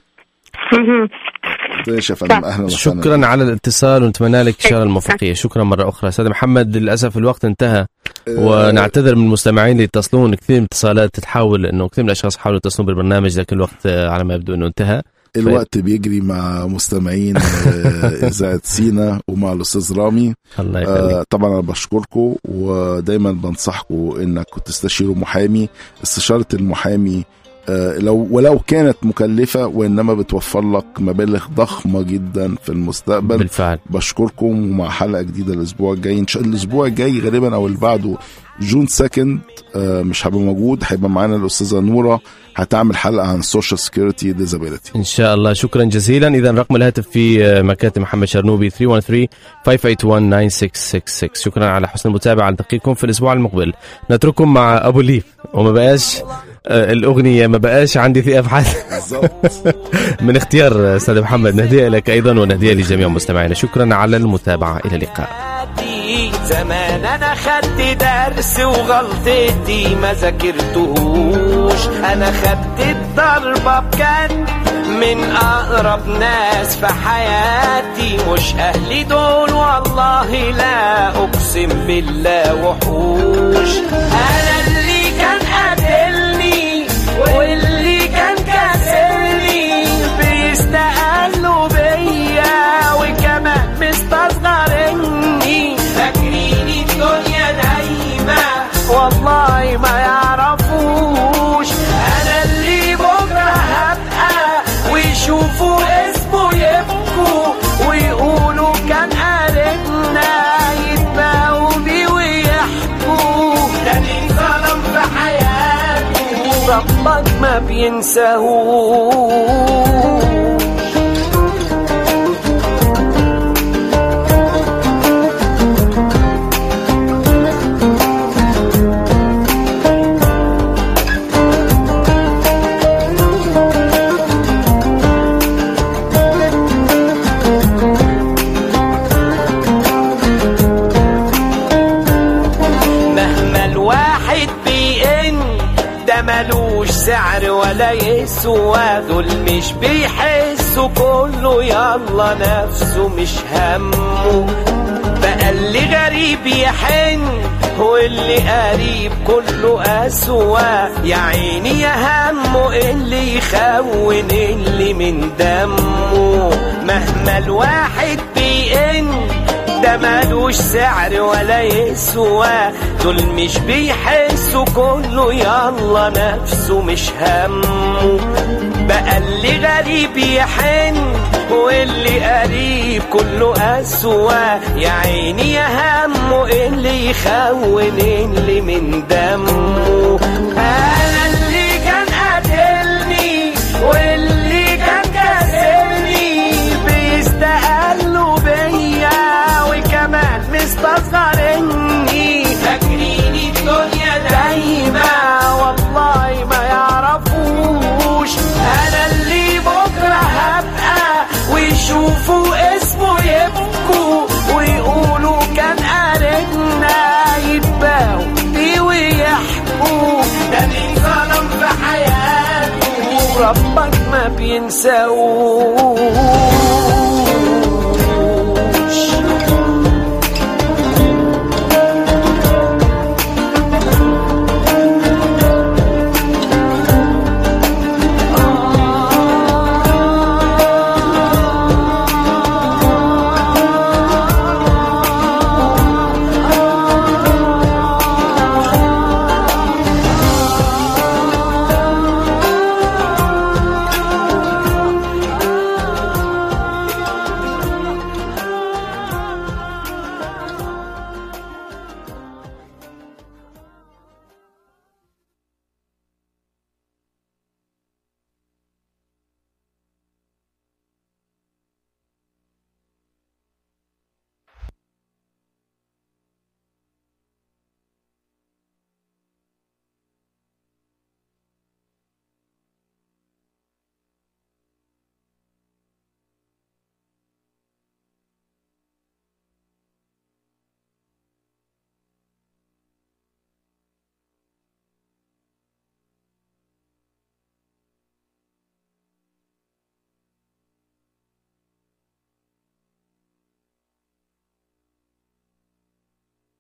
شكرا على الاتصال ونتمنى لك ان شاء الله الموفقيه. شكرا مره اخرى استاذ محمد. للاسف الوقت انتهى ونعتذر من المستمعين اللي يتصلون. كثير من الاتصالات تحاول انه كثير من الاشخاص حاولوا يتصلون بالبرنامج لكن الوقت على ما يبدو انه انتهى. الوقت ف... بيجري مع مستمعين إذاعة سينا ومع الأستاذ رامي. الله يخليك. آه طبعا أنا بشكركم ودايما بنصحكم إنك تستشيروا محامي. استشارة المحامي آه لو ولو كانت مكلفة وإنما بتوفر لك مبالغ ضخمة جدا في المستقبل. بالفعل. بشكركم ومع حلقة جديدة الأسبوع الجاي إن شاء الله. الأسبوع الجاي غالبا أو اللي بعده جون سكند آه مش هيبقى موجود، هيبقى معانا الأستاذة نورة هتعمل حلقة عن سوشيال سكيورتي ديزابيلتي إن شاء الله. شكرا جزيلا. إذا رقم الهاتف في مكاتب محمد شرنوبي ثلاثة واحد ثلاثة خمسة ثمانية واحد تسعة ستة ستة. شكرا على حسن المتابعة. نلتقيكم في الأسبوع المقبل. نترككم مع أبو ليف وما بقاش آه الأغنية ما بقاش عندي ثقة في حد من اختيار أستاذ محمد. نهدية لك أيضا ونهدية لجميع مستمعينا. شكرا على المتابعة. إلى اللقاء. زمان انا خدت درس وغلطتي ما ذاكرتهوش، انا خدت الضربة بجد من اقرب ناس في حياتي، مش اهلي دول والله لا اقسم بالله وحوش. انا اللي كان قاتلني واللي كان كاسرني بيستقلوا بيا وكمان مستصغرني، فاكريني الدنيا دايما والله ما يعرفوش. انا اللي بكره هبقى ويشوفوا اسمه يبكوا ويقولوا كان قاربنا، يتباهوا بيه ويحكوا ده مين ظلم في حياته ربك ما بينساهوش. ملوش سعر ولا يسوى، دول مش بيحسوا كله يلا نفسه مش همه، بقى اللي غريب يحن واللي قريب كله أسوى، يا عيني يا همه اللي يخون اللي من دمه، مهما الواحد بيئن ده مالوش سعر ولا يسوى، دول مش بيحسوا كله يلا نفسه مش همه، بقى اللي غريب يحن واللي قريب كله أسوى، يا عيني يا همه اللي يخون اللي من دمه. أنا اللي كان قاتلني واللي كان كاسرني بيستقلوا بيا وكمان مستصغرني، فاكريني الدنيا دايما والله ما يعرفوش. أنا اللي بكرة هبقى ويشوفوا اسمه يبكوا ويقولوا كان قاربنا، يتباهوا بيه ويحكوا ده مين ظلم في حياته ربك ما بينساهوش.